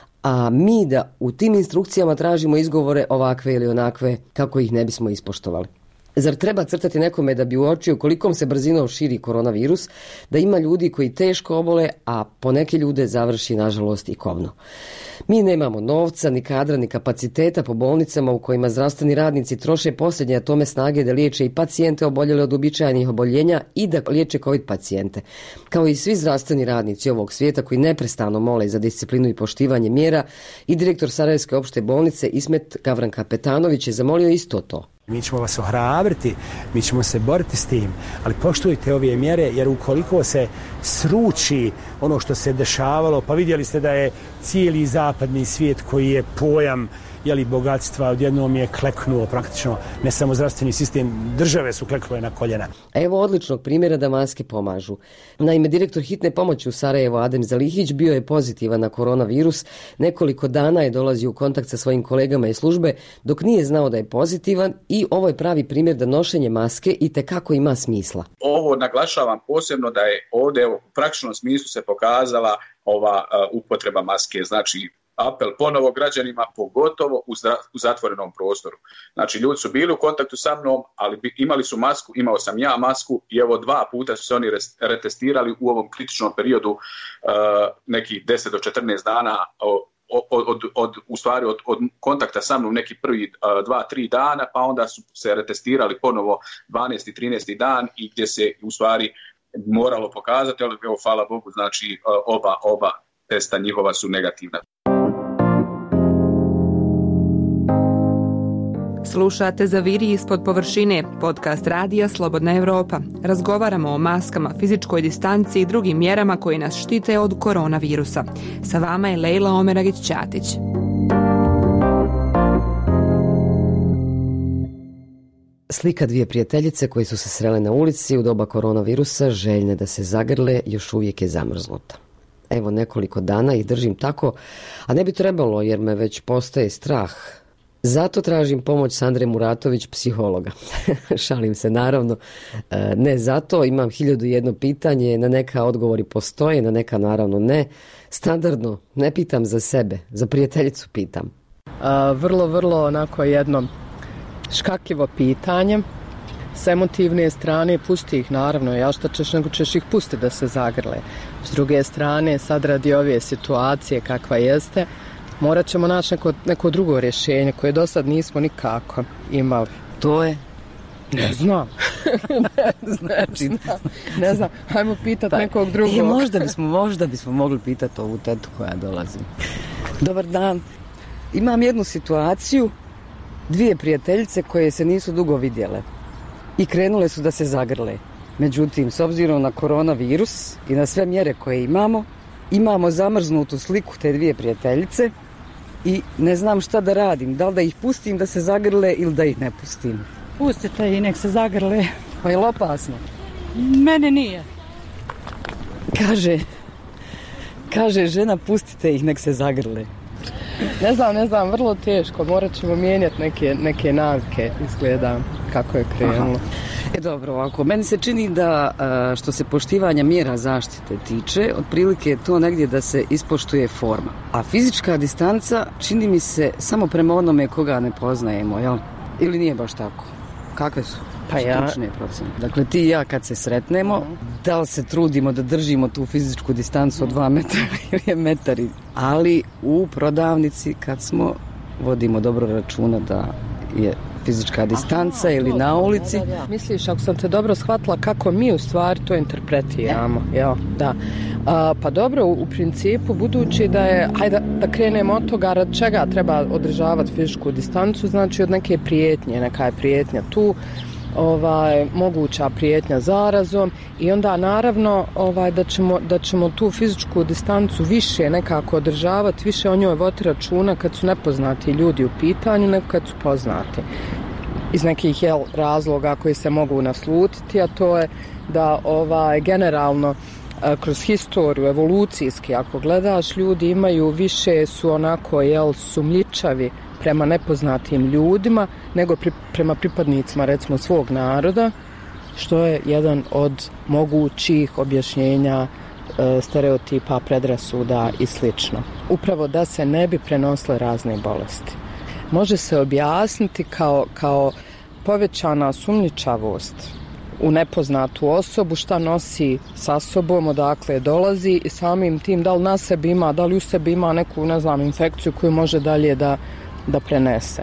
a mi da u tim instrukcijama tražimo izgovore ovakve ili onakve kako ih ne bismo ispoštovali? Zar treba crtati nekome da bi uočio kolikom se brzinom širi koronavirus, da ima ljudi koji teško obole, a po neke ljude završi nažalost i kobno? Mi nemamo novca, ni kadra, ni kapaciteta po bolnicama u kojima zdravstveni radnici troše posljednje atome snage da liječe i pacijente oboljele od uobičajenih oboljenja i da liječe COVID pacijente. Kao i svi zdravstveni radnici ovog svijeta koji neprestano mole za disciplinu i poštivanje mjera, i direktor Sarajevske opšte bolnice Ismet Gavran Kapetanović je zamolio isto to. Mi ćemo vas ohrabriti, mi ćemo se boriti s tim, ali poštujte ove mjere, jer ukoliko se sruči ono što se dešavalo, pa vidjeli ste da je cijeli zapadni svijet koji je pojam jeli, bogatstva, odjednom je kleknuo praktično, ne samo zdravstveni sistem, države su kleknule na koljena. Evo odličnog primjera da maske pomažu. Naime, direktor hitne pomoći u Sarajevo Adem Zalihić bio je pozitivan na koronavirus, nekoliko dana je dolazio u kontakt sa svojim kolegama iz službe dok nije znao da je pozitivan i ovo je pravi primjer da nošenje maske itekako ima smisla. Ovo naglašavam posebno da je ovdje u praktičnom smislu se pokazala ova uh, upotreba maske, znači apel ponovo građanima, pogotovo u, zdra, u zatvorenom prostoru. Znači, ljudi su bili u kontaktu sa mnom, ali bi, imali su masku, imao sam ja masku i evo dva puta su se oni retestirali u ovom kritičnom periodu uh, nekih deset do četrnaest dana od, od, od, od, u stvari od, od kontakta sa mnom neki prvi uh, dva, tri dana, pa onda su se retestirali ponovo dvanaesti, trinaesti dan i gdje se u stvari moralo pokazati, ali evo, hvala Bogu, znači uh, oba, oba testa njihova su negativna. Slušate Zaviri ispod površine, podcast radija Slobodna Evropa. Razgovaramo o maskama, fizičkoj distanci i drugim mjerama koje nas štite od koronavirusa. Sa vama je Lejla Omeragić-Ćatić. Slika dvije prijateljice koje su se srele na ulici u doba koronavirusa, željne da se zagrle, još uvijek je zamrznuta. evo nekoliko dana ih držim tako, a ne bi trebalo jer me već postaje strah. Zato tražim pomoć Sandre Muratović, psihologa. Šalim se naravno. Ne zato, imam hiljadu jedno pitanje, na neka odgovori postoje, na neka naravno ne. Standardno, ne pitam za sebe, za prijateljicu pitam. A, vrlo, vrlo onako jedno škakljivo pitanje. S emotivne strane pusti ih naravno, ja šta ćeš, nego ćeš ih pustiti da se zagrle. S druge strane, sad radi ove situacije kakva jeste, morat ćemo naći neko, neko drugo rješenje koje do sad nismo nikako imali. To je? Ne znam. ne, znači, ne znam. Ne znam. Hajmo pitati pa, nekog drugog. I možda bismo, možda bismo mogli pitati ovu tetu koja dolazi. Dobar dan. Imam jednu situaciju, dvije prijateljice koje se nisu dugo vidjele i krenule su da se zagrle. Međutim, s obzirom na koronavirus i na sve mjere koje imamo, imamo zamrznutu sliku te dvije prijateljice i ne znam šta da radim. Da li da ih pustim da se zagrle ili da ih ne pustim? Pustite i nek se zagrle. Pa je li opasno? Mene nije. Kaže, kaže žena pustite ih nek se zagrle. Ne znam, ne znam, vrlo teško. Morat ćemo mijenjati neke, neke navike, izgleda kako je krenulo. E dobro, ovako, meni se čini da što se poštivanja mjera zaštite tiče, otprilike je to negdje da se ispoštuje forma. A fizička distanca čini mi se samo prema onome koga ne poznajemo, jel? Ili nije baš tako? Kakve su pa ja... stručne procene? Dakle, ti i ja kad se sretnemo, da li se trudimo da držimo tu fizičku distancu od dva metra ili je metari? Ali u prodavnici kad smo, vodimo dobro računa da je fizička distanca. Aha, ili to, na ulici. Da, da, da. Misliš, ako sam te dobro shvatila, kako mi u stvari to interpretiramo? Ja, da. A, pa dobro, u, u principu, budući da je, hajde da krenemo od toga rad čega treba održavati fizičku distancu, znači od neke prijetnje, neka je prijetnja tu, ovaj, moguća prijetnja zarazom i onda naravno ovaj, da, ćemo, da ćemo tu fizičku distancu više nekako održavati, više o njoj voditi računa kad su nepoznati ljudi u pitanju nego kad su poznati. Iz nekih jel, razloga koji se mogu naslutiti, a to je da ovaj, generalno kroz historiju, evolucijski, ako gledaš, ljudi imaju više su onako jel, sumnjičavi prema nepoznatim ljudima nego pri, prema pripadnicima recimo svog naroda, što je jedan od mogućih objašnjenja e, stereotipa, predrasuda i slično. Upravo da se ne bi prenosile razne bolesti. Može se objasniti kao, kao povećana sumnjičavost u nepoznatu osobu, šta nosi sa sobom, odakle dolazi i samim tim da li na sebi ima, da li u sebi ima neku, ne znam, infekciju koju može dalje da da prenese.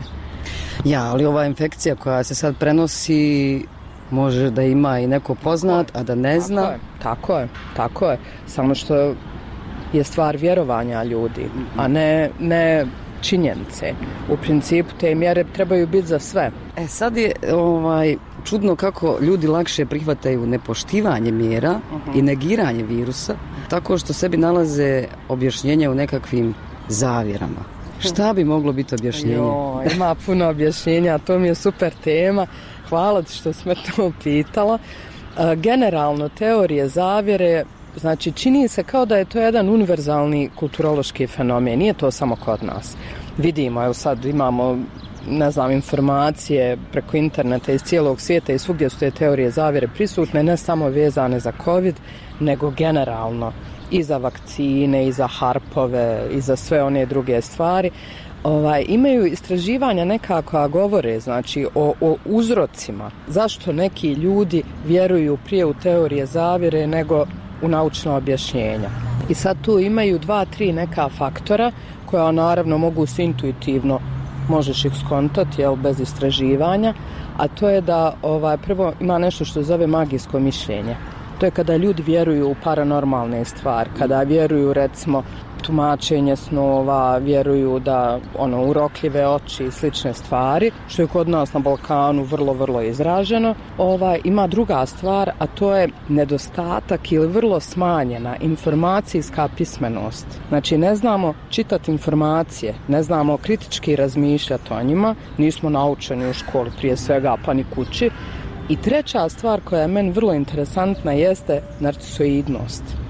Ja, ali ova infekcija koja se sad prenosi može da ima i neko poznat, a da ne zna. Tako je, tako je, tako je. Samo što je stvar vjerovanja ljudi, a ne, ne činjenice. U principu te mjere trebaju biti za sve. E sad je ovaj, čudno kako ljudi lakše prihvataju nepoštivanje mjera uh-huh. i negiranje virusa, tako što sebi nalaze objašnjenja u nekakvim zavjerama. Šta bi moglo biti objašnjenje? Jo, ima puno objašnjenja, to mi je super tema. Hvala ti što si me to pitala. Generalno, teorije zavjere, znači čini se kao da je to jedan univerzalni kulturološki fenomen. Nije to samo kod nas. Vidimo, evo sad imamo, ne znam, informacije preko interneta iz cijelog svijeta i svugdje su te teorije zavjere prisutne, ne samo vezane za COVID, nego generalno. I za vakcine, i za harpove, i za sve one druge stvari. Ovaj, imaju istraživanja nekako govore, znači, o, o uzrocima. Zašto neki ljudi vjeruju prije u teorije zavjere nego u naučna objašnjenja. I sad tu imaju dva, tri neka faktora koja naravno mogu se intuitivno, možeš ih skontati, jel, bez istraživanja, a to je da ovaj, prvo ima nešto što zove magijsko mišljenje. To je kada ljudi vjeruju u paranormalne stvari, kada vjeruju recimo tumačenje snova, vjeruju da ono urokljive oči i slične stvari, što je kod nas na Balkanu vrlo, vrlo izraženo. Ovaj, ima druga stvar, a to je nedostatak ili vrlo smanjena informacijska pismenost. Znači ne znamo čitati informacije, ne znamo kritički razmišljati o njima, nismo naučeni u školi prije svega pa ni kući. I treća stvar koja je meni vrlo interesantna jeste narcisoidnost.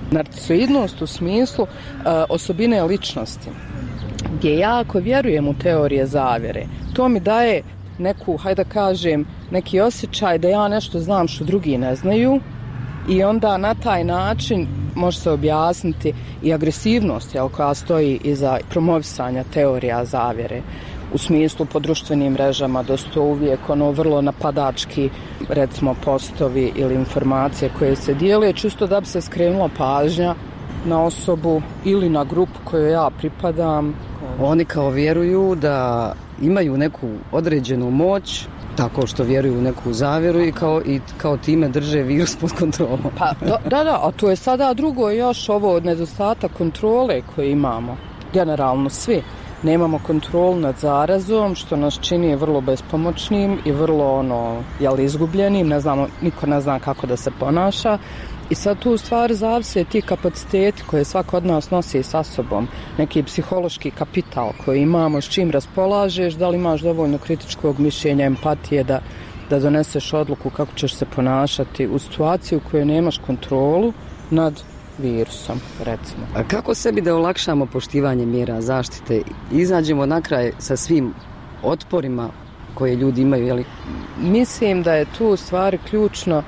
Narcisoidnost u smislu uh, osobine ličnosti, gdje jako vjerujem u teorije zavjere. To mi daje neku, hajde da kažem, neki osjećaj da ja nešto znam što drugi ne znaju i onda na taj način može se objasniti i agresivnost, jel, koja stoji iza promovisanja teorija zavjere. U smislu po društvenim mrežama da su to uvijek ono vrlo napadački, recimo postovi ili informacije koje se dijele, čisto da bi se skrenula pažnja na osobu ili na grupu koju ja pripadam. Oni kao vjeruju da imaju neku određenu moć tako što vjeruju u neku zavjeru i kao, i kao time drže virus pod kontrolom. Pa, da, da, da, a to je sada drugo još ovo od nedostatak kontrole koje imamo. Generalno svi. Nemamo kontrolu nad zarazom, što nas čini vrlo bespomoćnim i vrlo ono, jel, izgubljenim, ne znamo, niko ne zna kako da se ponaša. I sad tu u stvari zavise ti kapaciteti koje svako od nas nosi sa sobom, neki psihološki kapital koji imamo, s čim raspolažeš, da li imaš dovoljno kritičkog mišljenja, empatije da, da doneseš odluku kako ćeš se ponašati u situaciji u kojoj nemaš kontrolu nad virusom, recimo. A kako sebi da olakšamo poštivanje mjera zaštite? Izađemo na kraj sa svim otporima koje ljudi imaju, jeli? Mislim da je tu u stvari ključno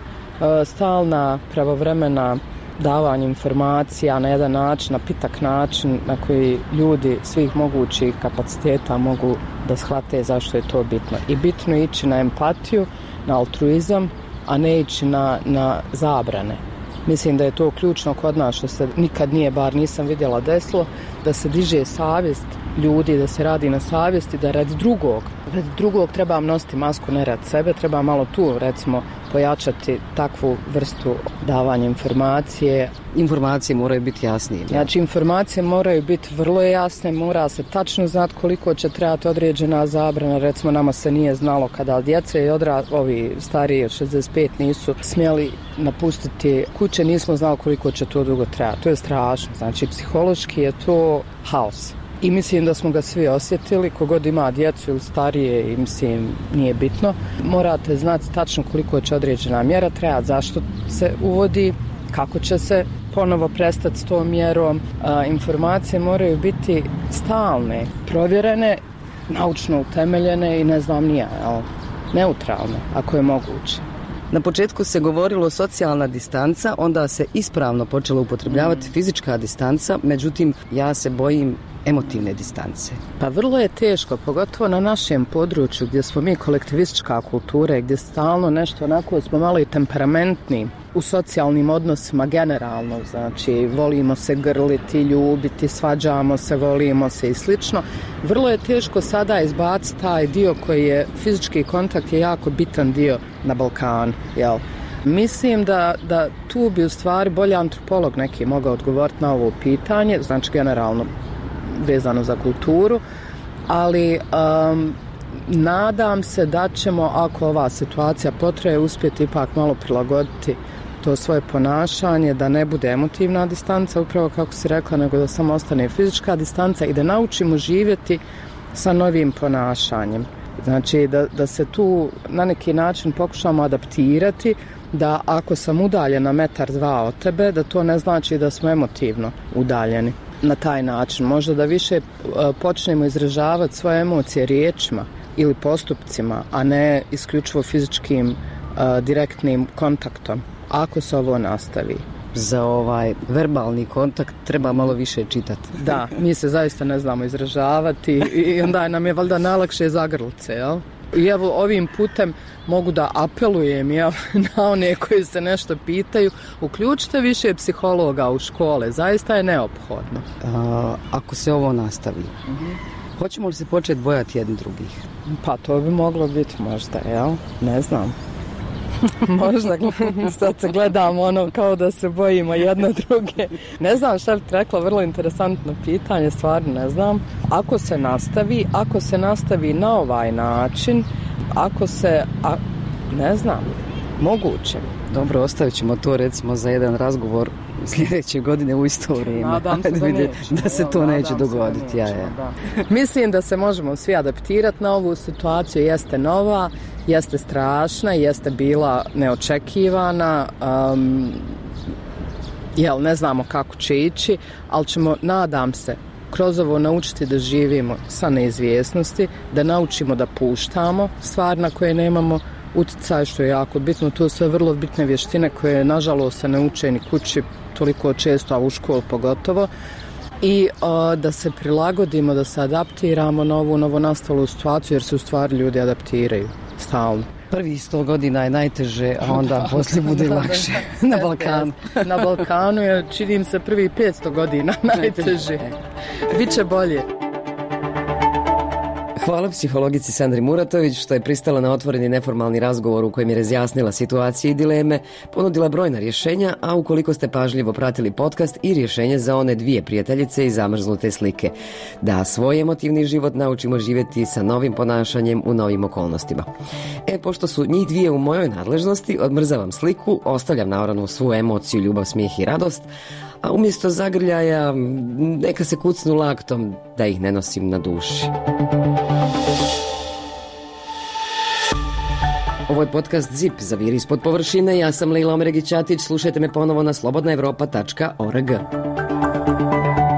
stalna pravovremena davanje informacija na jedan način, na pitak način na koji ljudi svih mogućih kapaciteta mogu da shvate zašto je to bitno. I bitno je ići na empatiju, na altruizam, a ne ići na, na zabrane. Mislim da je to ključno kod nas što se nikad nije, bar nisam vidjela desilo, da se diže savjest ljudi, da se radi na savjesti, da radi drugog. Radi drugog treba nositi masku, ne radi sebe, treba malo tu, recimo, pojačati takvu vrstu davanja informacije. Informacije moraju biti jasnije. Znači, informacije moraju biti vrlo jasne, mora se tačno znati koliko će trebati određena zabrana. Recimo, nama se nije znalo kada djece i odra, ovi stariji od šezdeset pet nisu smjeli napustiti kuće, nismo znali koliko će to dugo trebati. To je strašno. Znači, psihološki je to haos. I mislim da smo ga svi osjetili, kogod ima djecu ili starije, i mislim, nije bitno. Morate znati tačno koliko će određena mjera trebati, zašto se uvodi, kako će se ponovo prestati s tom mjerom. A, informacije moraju biti stalne, provjerene, naučno utemeljene i ne znam nija, ali neutralne, ako je moguće. Na početku se govorilo socijalna distanca, onda se ispravno počelo upotrebljavati fizička distanca, međutim, ja se bojim emotivne distance. Pa vrlo je teško, pogotovo na našem području gdje smo mi kolektivistička kultura, gdje stalno nešto onako smo malo i temperamentni u socijalnim odnosima generalno, znači volimo se grliti, ljubiti, svađamo se, volimo se i slično. Vrlo je teško sada izbaciti taj dio koji je fizički kontakt je jako bitan dio na Balkanu, jel? Mislim da, da tu bi u stvari bolji antropolog neki mogao odgovoriti na ovo pitanje, znači generalno vezano za kulturu, ali um, nadam se da ćemo, ako ova situacija potraje, uspjeti ipak malo prilagoditi to svoje ponašanje, da ne bude emotivna distanca, upravo kako si rekla, nego da samo ostane fizička distanca i da naučimo živjeti sa novim ponašanjem. Znači da, da se tu na neki način pokušamo adaptirati, da ako sam udaljena metar dva od tebe, da to ne znači da smo emotivno udaljeni. Na taj način, možda da više počnemo izražavati svoje emocije riječima ili postupcima, a ne isključivo fizičkim direktnim kontaktom, ako se ovo nastavi. Za ovaj verbalni kontakt treba malo više čitati. Da, mi se zaista ne znamo izražavati i onda nam je valjda najlakše zagrlice, jel? I evo ovim putem mogu da apelujem, jel, na one koji se nešto pitaju, uključite više psihologa u škole, zaista je neophodno. A, ako se ovo nastavi, uh-huh. hoćemo li se početi bojati jedni drugih? Pa to bi moglo biti možda, jel? Ne znam. Možda sad se gledamo ono kao da se bojimo jedno druge. Ne znam šta bih rekla, vrlo interesantno pitanje, stvarno ne znam. Ako se nastavi, ako se nastavi na ovaj način, ako se, a, ne znam, moguće. Dobro, ostavit ćemo to recimo za jedan razgovor sljedeće godine u isto vrijeme. Nadam se da neće. Da se to neće dogoditi. Ja, ja. Mislim da se možemo svi adaptirati na ovu situaciju. Jeste nova, jeste strašna, jeste bila neočekivana. Um, jel, ne znamo kako će ići, ali ćemo, nadam se, kroz ovo naučiti da živimo sa neizvjesnosti, da naučimo da puštamo stvari na koje nemamo utjecaj, što je jako bitno. To su sve vrlo bitne vještine koje nažalost se ne uče ni kući toliko često, a u školu pogotovo. I a, da se prilagodimo, da se adaptiramo na ovu novonastalu situaciju, jer se u stvari ljudi adaptiraju stalno. Prvi sto godina je najteže, a onda poslije bude lakše na Balkanu. Na Balkanu je, činim se, prvi petsto godina najteže. Biće bolje. Hvala psihologici Sandri Muratović što je pristala na otvoreni neformalni razgovor u kojem je razjasnila situacije i dileme, ponudila brojna rješenja, a ukoliko ste pažljivo pratili podcast, i rješenje za one dvije prijateljice i zamrznute slike. Da svoj emotivni život naučimo živjeti sa novim ponašanjem u novim okolnostima. E, pošto su njih dvije u mojoj nadležnosti, odmrzavam sliku, ostavljam naravno svu emociju, ljubav, smijeh i radost, a umjesto zagrljaja neka se kucnu laktom da ih ne nosim na duši. Ovo je podcast Zip, zaviri ispod površine. Ja sam Lejla Omeregić-Ćatić, slušajte me ponovo na slobodna evropa tačka org.